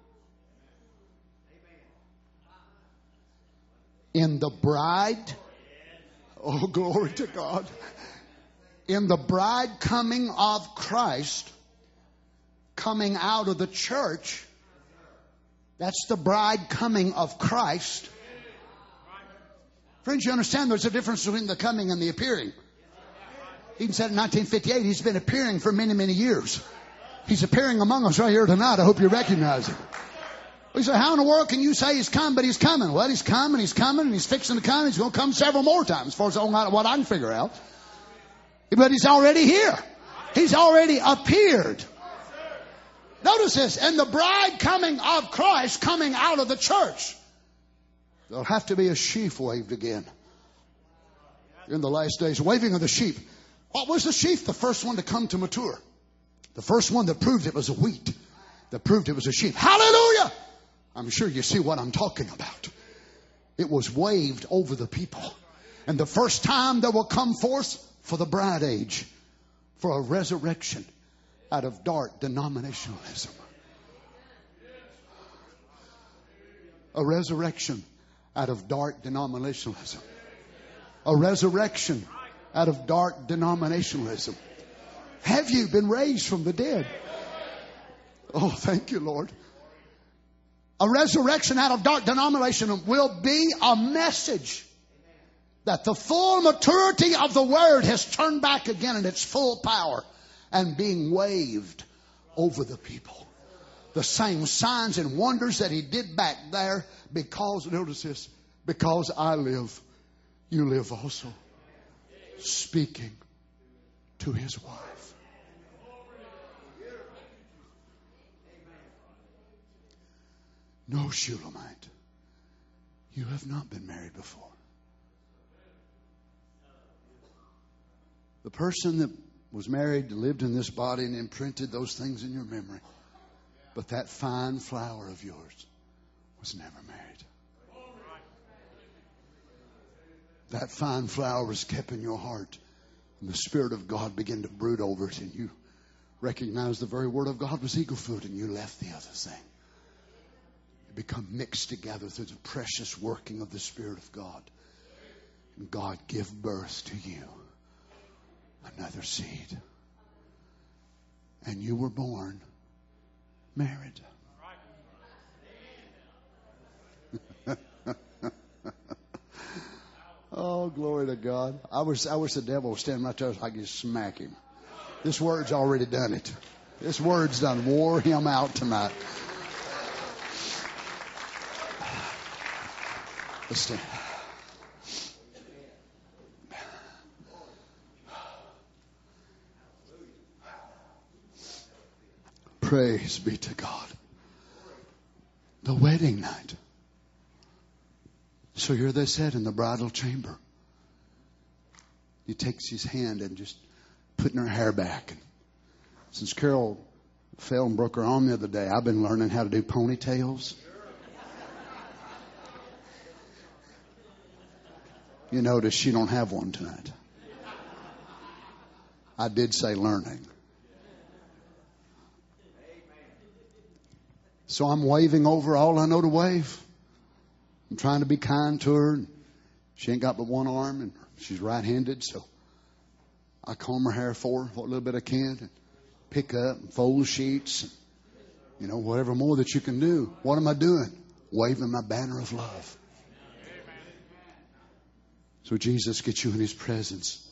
In the bride, oh glory to God. In the bride coming of Christ, coming out of the church. That's the bride coming of Christ. Friends, you understand there's a difference between the coming and the appearing. He said in 1958, he's been appearing for many, many years. He's appearing among us right here tonight. I hope you recognize him. We say, how in the world can you say he's come, but he's coming? Well, he's come and he's coming and he's fixing to come. He's going to come several more times as far as what I can figure out. But he's already here. He's already appeared. Notice this, and the bride coming of Christ coming out of the church. There'll have to be a sheaf waved again in the last days. Waving of the sheep. What was the sheaf? The first one to come to mature. The first one that proved it was a wheat. That proved it was a sheep. Hallelujah! I'm sure you see what I'm talking about. It was waved over the people. And the first time that will come forth for the bride age, for a resurrection out of dark denominationalism. A resurrection out of dark denominationalism. A resurrection out of dark denominationalism. Have you been raised from the dead? Oh, thank you, Lord. A resurrection out of dark denomination will be a message that the full maturity of the Word has turned back again in its full power and being waved over the people. the same signs and wonders that He did back there, because, notice this, because I live, you live also. Speaking to His wife. No, Shulamite, you have not been married before. The person that was married lived in this body and imprinted those things in your memory. But that fine flower of yours was never married. That fine flower was kept in your heart. And the Spirit of God began to brood over it. And you recognized the very Word of God was eagle food. And you left the other thing. You become mixed together through the precious working of the Spirit of God. And God give birth to you another seed. And you were born married. Oh, glory to God. I wish the devil was standing right there so I could just smack him. This word's already done it. This word's done wore him out tonight. Let's stand. Praise be to God. The wedding night. So here they sat in the bridal chamber. He takes his hand and just putting her hair back. And since Carol fell and broke her arm the other day, I've been learning how to do ponytails. You notice she don't have one tonight. I did say learning. So I'm waving over all I know to wave. I'm trying to be kind to her. She ain't got but one arm and she's right-handed. So I comb her hair for her a little bit I can. And pick up and fold sheets. And, you know, whatever more that you can do. What am I doing? Waving my banner of love. So Jesus gets you in His presence.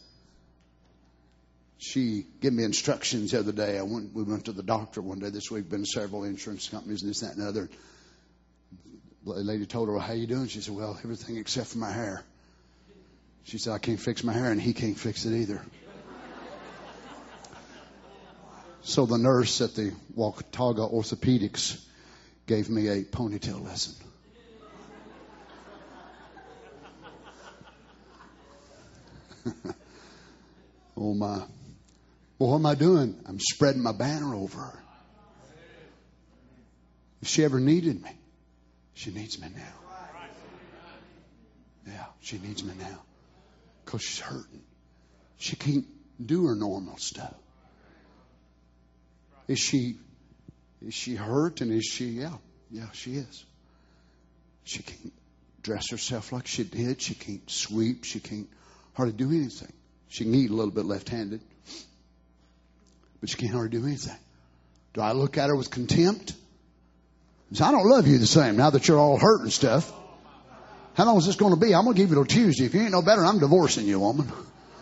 She gave me instructions the other day. We went to the doctor one day this week. Been to several insurance companies and this, that, and the other. The lady told her, well, how you doing? She said, well, everything except for my hair. She said, I can't fix my hair, and he can't fix it either. So the nurse at the Watauga Orthopedics gave me a ponytail lesson. Oh my. Well, what am I doing? I'm spreading my banner over her. If she ever needed me, she needs me now. Yeah, she needs me now. Because she's hurting. She can't do her normal stuff. Is she hurt? And is she? Yeah, she is. She can't dress herself like she did. She can't sweep. She can't hardly do anything. She can eat a little bit left-handed. But she can't hardly do anything. Do I look at her with contempt? So I don't love you the same now that you're all hurt and stuff. How long is this going to be? I'm going to give you till Tuesday. If you ain't no better, I'm divorcing you, woman.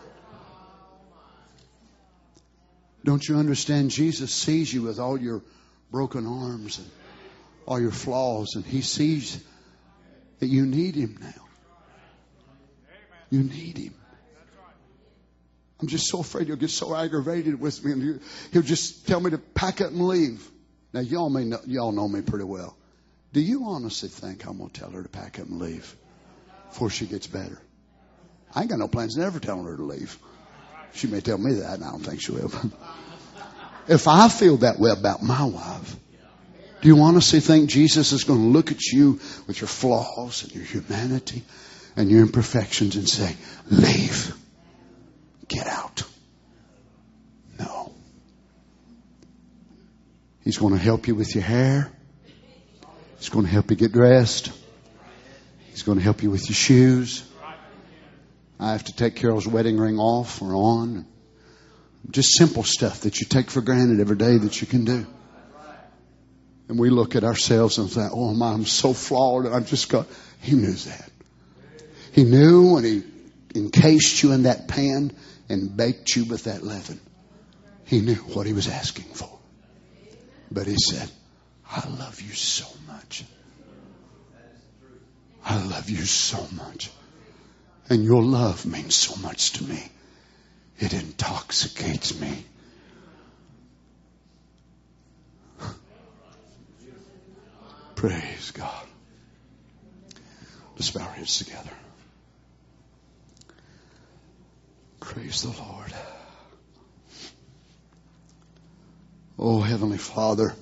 Don't you understand? Jesus sees you with all your broken arms and all your flaws. And He sees that you need Him now. You need Him. I'm just so afraid He'll get so aggravated with me. And He'll just tell me to pack up and leave. Now, y'all know me pretty well. Do you honestly think I'm going to tell her to pack up and leave before she gets better? I ain't got no plans of never telling her to leave. She may tell me that, and I don't think she will. If I feel that way about my wife, do you honestly think Jesus is going to look at you with your flaws and your humanity and your imperfections and say, leave, get out? No. He's going to help you with your hair. He's going to help you get dressed. He's going to help you with your shoes. I have to take Carol's wedding ring off or on. Just simple stuff that you take for granted every day that you can do. And we look at ourselves and think, oh my, I'm so flawed. And I've just got... He knew that. He knew when He encased you in that pan and baked you with that leaven. He knew what He was asking for. But He said, I love you so much. I love you so much. And your love means so much to me. It intoxicates me. Praise God. Let's bow our heads together. Praise the Lord. Oh, Heavenly Father,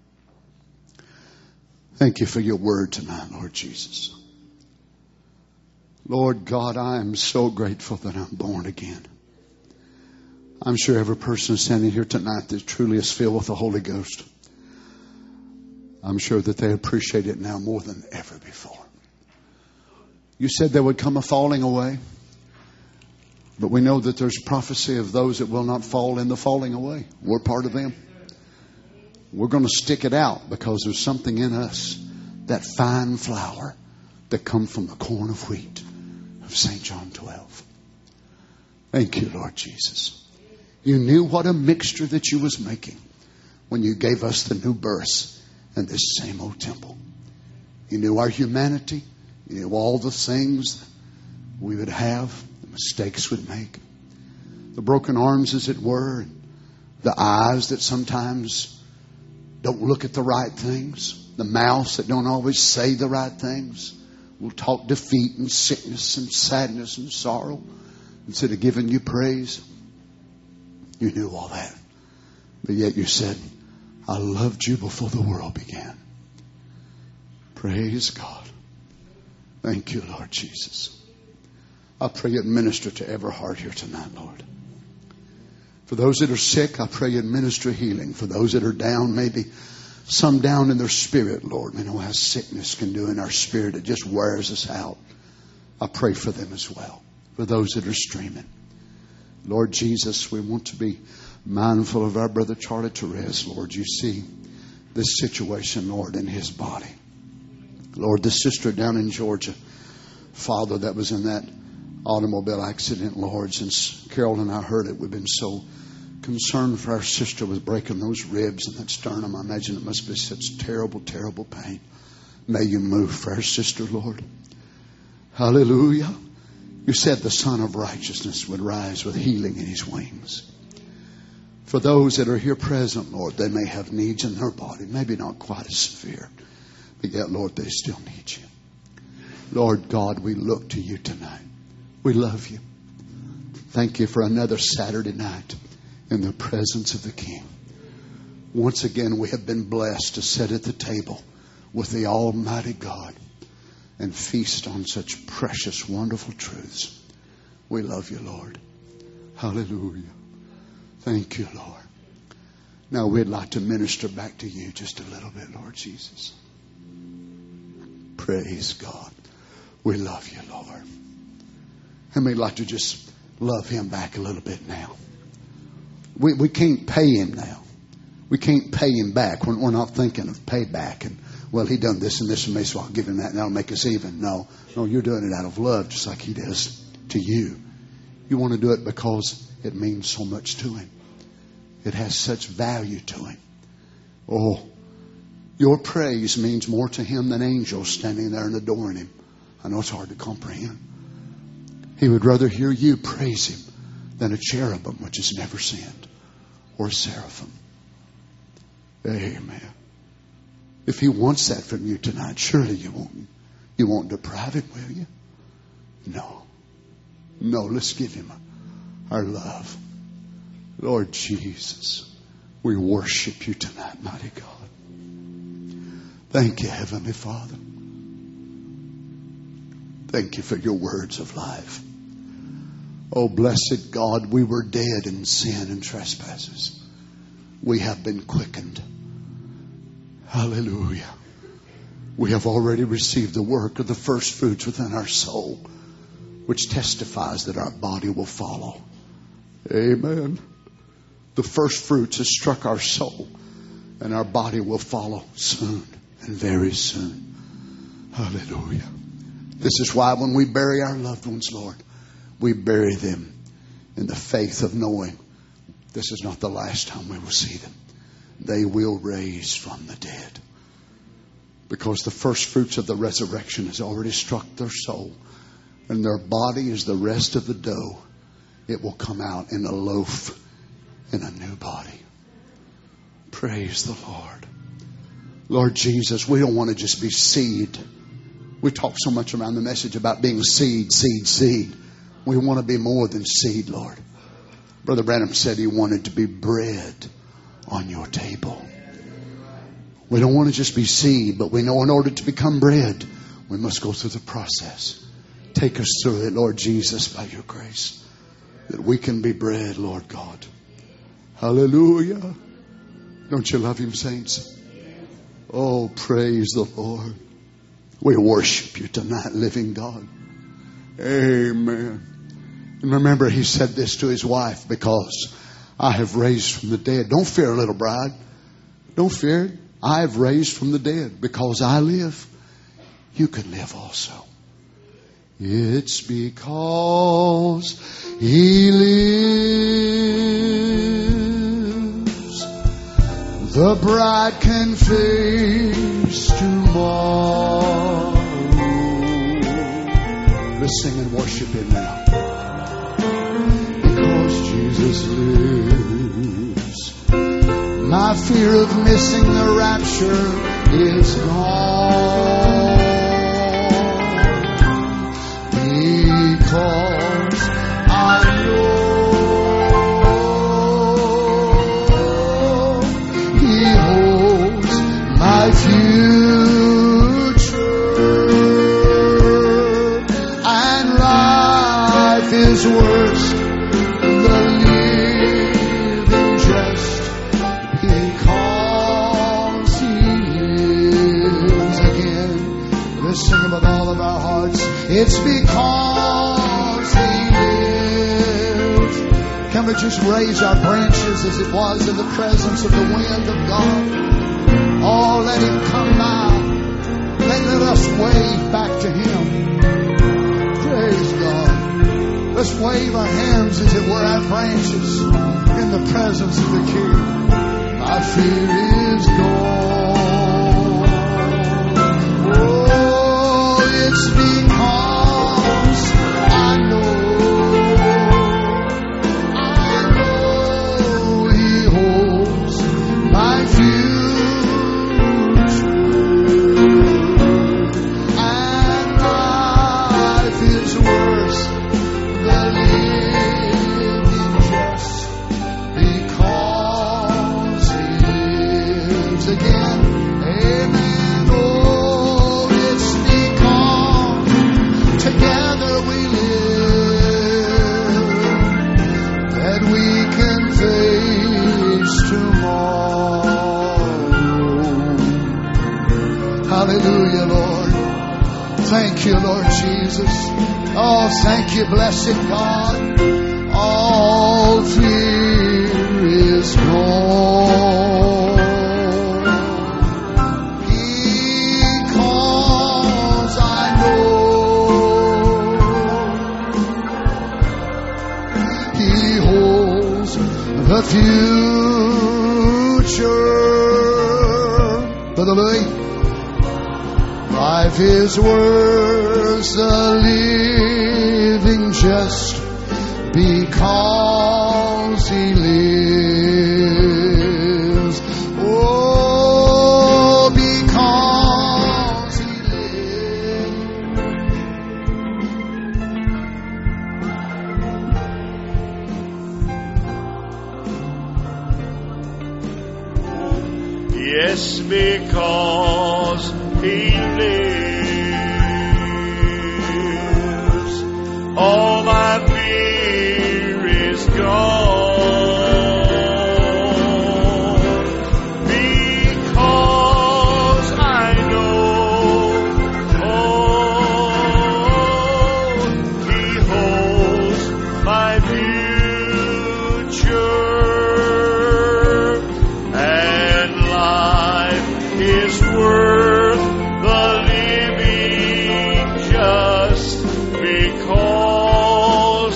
thank you for your word tonight, Lord Jesus. Lord God, I am so grateful that I'm born again. I'm sure every person standing here tonight that truly is filled with the Holy Ghost, I'm sure that they appreciate it now more than ever before. You said there would come a falling away, but we know that there's prophecy of those that will not fall in the falling away. We're part of them. We're going to stick it out because there's something in us, that fine flour that comes from the corn of wheat of St. John 12. Thank you, Lord Jesus. You knew what a mixture that you was making when you gave us the new birth in this same old temple. You knew our humanity. You knew all the things we would have, the mistakes we'd make, the broken arms, as it were, the eyes that sometimes don't look at the right things, the mouths that don't always say the right things. We'll talk defeat and sickness and sadness and sorrow instead of giving you praise. You knew all that. But yet you said, I loved you before the world began. Praise God. Thank you, Lord Jesus. I pray you'd minister to every heart here tonight, Lord. For those that are sick, I pray you'd minister healing. For those that are down, maybe some down in their spirit, Lord. We know how sickness can do in our spirit. It just wears us out. I pray for them as well. For those that are streaming. Lord Jesus, we want to be mindful of our brother Charlie Therese. Lord, you see this situation, Lord, in his body. Lord, the sister down in Georgia, Father, that was in that automobile accident, Lord, since Carol and I heard it, we've been so concerned for our sister with breaking those ribs and that sternum. I imagine it must be such terrible, terrible pain. May you move for our sister, Lord. Hallelujah. You said the Son of Righteousness would rise with healing in his wings. For those that are here present, Lord, they may have needs in their body, maybe not quite as severe, but yet, Lord, they still need you. Lord God, we look to you tonight. We love you. Thank you for another Saturday night in the presence of the King. Once again, we have been blessed to sit at the table with the Almighty God and feast on such precious, wonderful truths. We love you, Lord. Hallelujah. Thank you, Lord. Now we'd like to minister back to you just a little bit, Lord Jesus. Praise God. We love you, Lord. And we'd like to just love him back a little bit now. We can't pay him now. We can't pay him back when we're not thinking of payback. And, well, he done this and this and me, so I'll give him that and that'll make us even. No, you're doing it out of love, just like he does to you. You want to do it because it means so much to him. It has such value to him. Oh, your praise means more to him than angels standing there and adoring him. I know it's hard to comprehend. He would rather hear you praise him than a cherubim which has never sinned, or a seraphim. Amen. If he wants that from you tonight, surely you won't deprive it, will you? No, let's give him our love. Lord Jesus, we worship you tonight, mighty God. Thank you, Heavenly Father. Thank you for your words of life. Oh, blessed God, we were dead in sin and trespasses. We have been quickened. Hallelujah. We have already received the work of the first fruits within our soul, which testifies that our body will follow. Amen. The first fruits has struck our soul, and our body will follow soon and very soon. Hallelujah. This is why when we bury our loved ones, Lord, we bury them in the faith of knowing this is not the last time we will see them. They will raise from the dead. Because the first fruits of the resurrection has already struck their soul. And their body is the rest of the dough. It will come out in a loaf in a new body. Praise the Lord. Lord Jesus, we don't want to just be seed. We talk so much around the message about being seed, seed, seed. We want to be more than seed, Lord. Brother Branham said he wanted to be bread on your table. We don't want to just be seed, but we know in order to become bread, we must go through the process. Take us through it, Lord Jesus, by your grace, that we can be bread, Lord God. Hallelujah. Don't you love him, saints? Oh, praise the Lord. We worship you tonight, living God. Amen. And remember, he said this to his wife, because I have raised from the dead. Don't fear, little bride. Don't fear. I have raised from the dead. Because I live, you can live also. It's because he lives, the bride can face tomorrow. Let's sing and worship him now. Because Jesus lives, my fear of missing the rapture is gone. Because I know he holds my future, and life is worth the living just because he lives. Again, let's sing it with all of our hearts. It's because he lives. Can we just raise our branches as it was in the presence of the wind of God? Oh, let him come now. Let us wave back to him. Praise God. Let's wave our hands as it were our branches in the presence of the King. My fear is gone. Oh, it's because I know he holds my future, and life is worth the living just because he lives. Again, amen. Oh, it's because together we live that we can face tomorrow. Hallelujah, Lord. Thank you, Lord Jesus. Oh, thank you, blessed God. All fear is gone. Because I know he holds the future. Brother Louis, life is worth the living just because he lives. Oh, because he lives. Yes, because he lives, all my fear is gone. Because I know, oh, he holds my future, and life is worth the living just because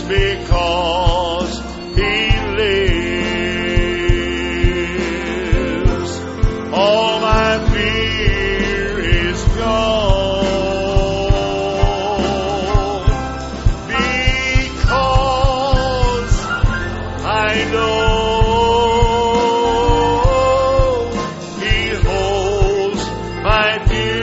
because He lives. All my fear is gone, because I know He holds my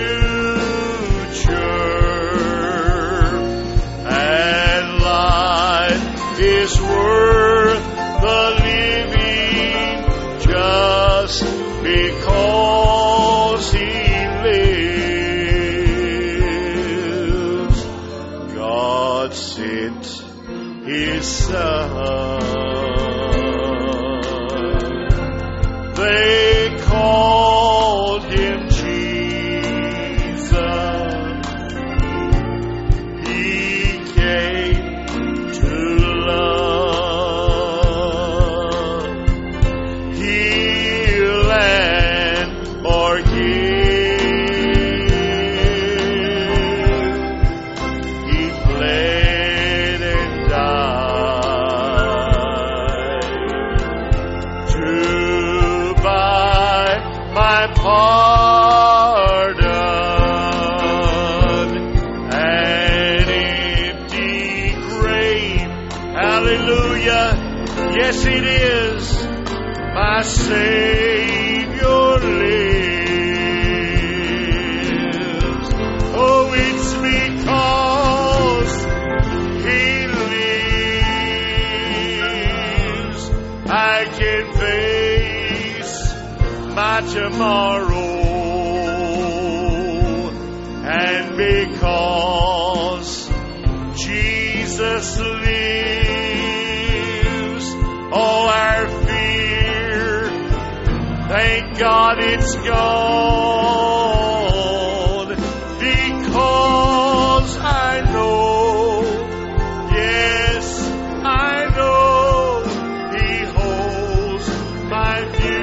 future, and life is worth the living just because He lives. God sent His Son. They called Him Jesus. He came to love, heal, and forgive. He bled and died to buy my pardon. An empty grave, hallelujah, yes it is, my Savior lives. Oh, it's because He lives I can face my tomorrow, and because Jesus lives, all our fear, thank God it's gone, because I know, yes, I know He holds my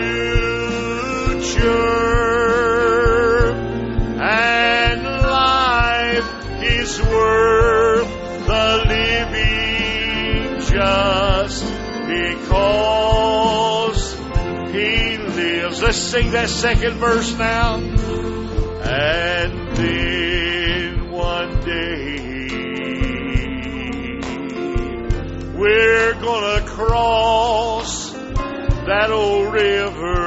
future, and life is worth the living just because He lives. Let's sing that second verse now. And then one day we're gonna cross that old river.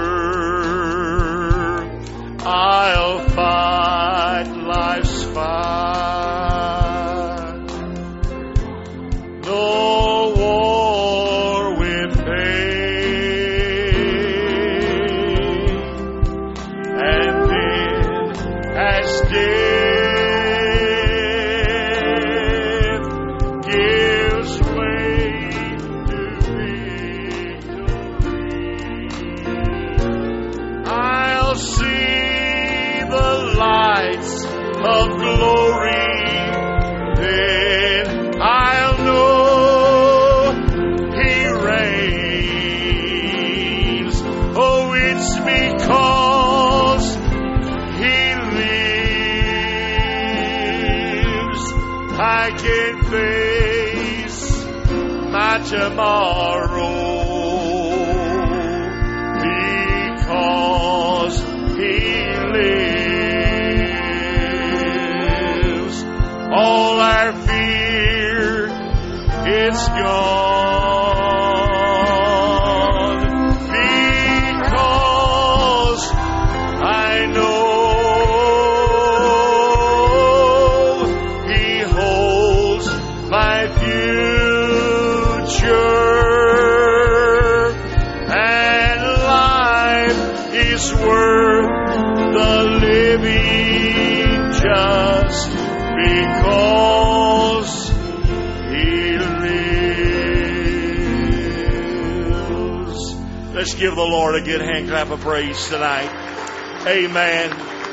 I'll fight life's fight. No war with pain. And then as death gives way to victory, I'll see the lights of glory. Then I'll know He reigns. Oh, it's because He lives I can face my tomorrow, because He lives. All our fear, it's gone, because I know He holds my future, and life is worth the living just because He lives. Let's give the Lord a good hand clap of praise tonight. Amen.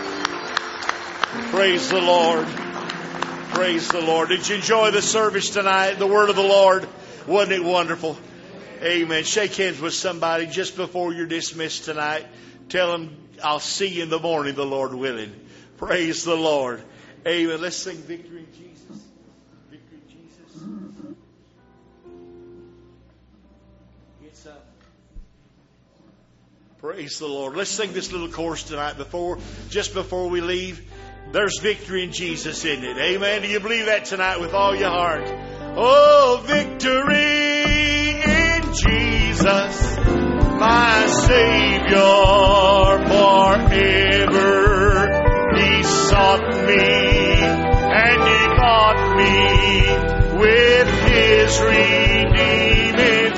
Praise the Lord. Praise the Lord. Did you enjoy the service tonight? The word of the Lord. Wasn't it wonderful? Amen. Shake hands with somebody just before you're dismissed tonight. Tell them, I'll see you in the morning, the Lord willing. Praise the Lord. Amen. Let's sing Victory in Jesus. Victory in Jesus. Praise the Lord. Let's sing this little chorus tonight just before we leave. There's victory in Jesus, isn't it? Amen. Do you believe that tonight with all your heart? Oh, victory in Jesus, my Savior forever. He sought me and He bought me with His redeeming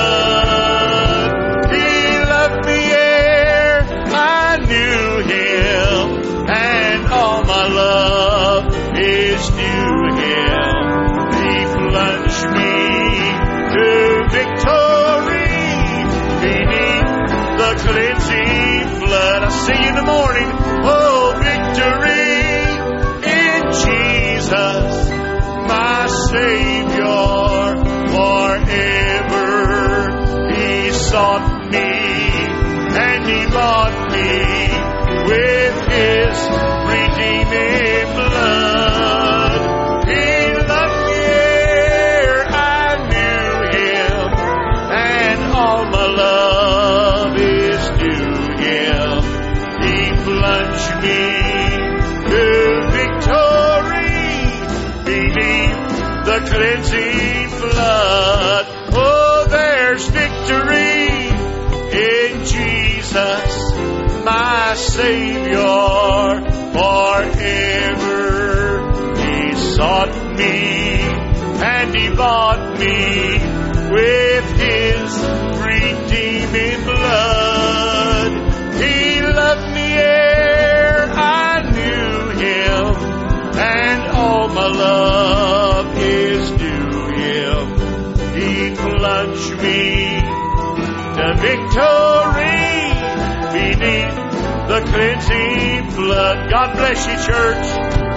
blood. He loved me ere I knew Him, and all my love is due Him. He plunged me to victory beneath the cleansing flood. I'll see you in the morning. Oh, victory in Jesus, my Savior forever. He sought me and He bought me with His redeeming blood. He loved me ere I knew Him, and all my love is due Him. He plunged me to victory beneath the cleansing flood. Oh, there's victory in Jesus, my Savior forever. He sought me and He bought me with His redeeming blood. He loved me ere I knew Him, and all my love is due Him. He plunged me to victory beneath the cleansing flood. God bless you, church.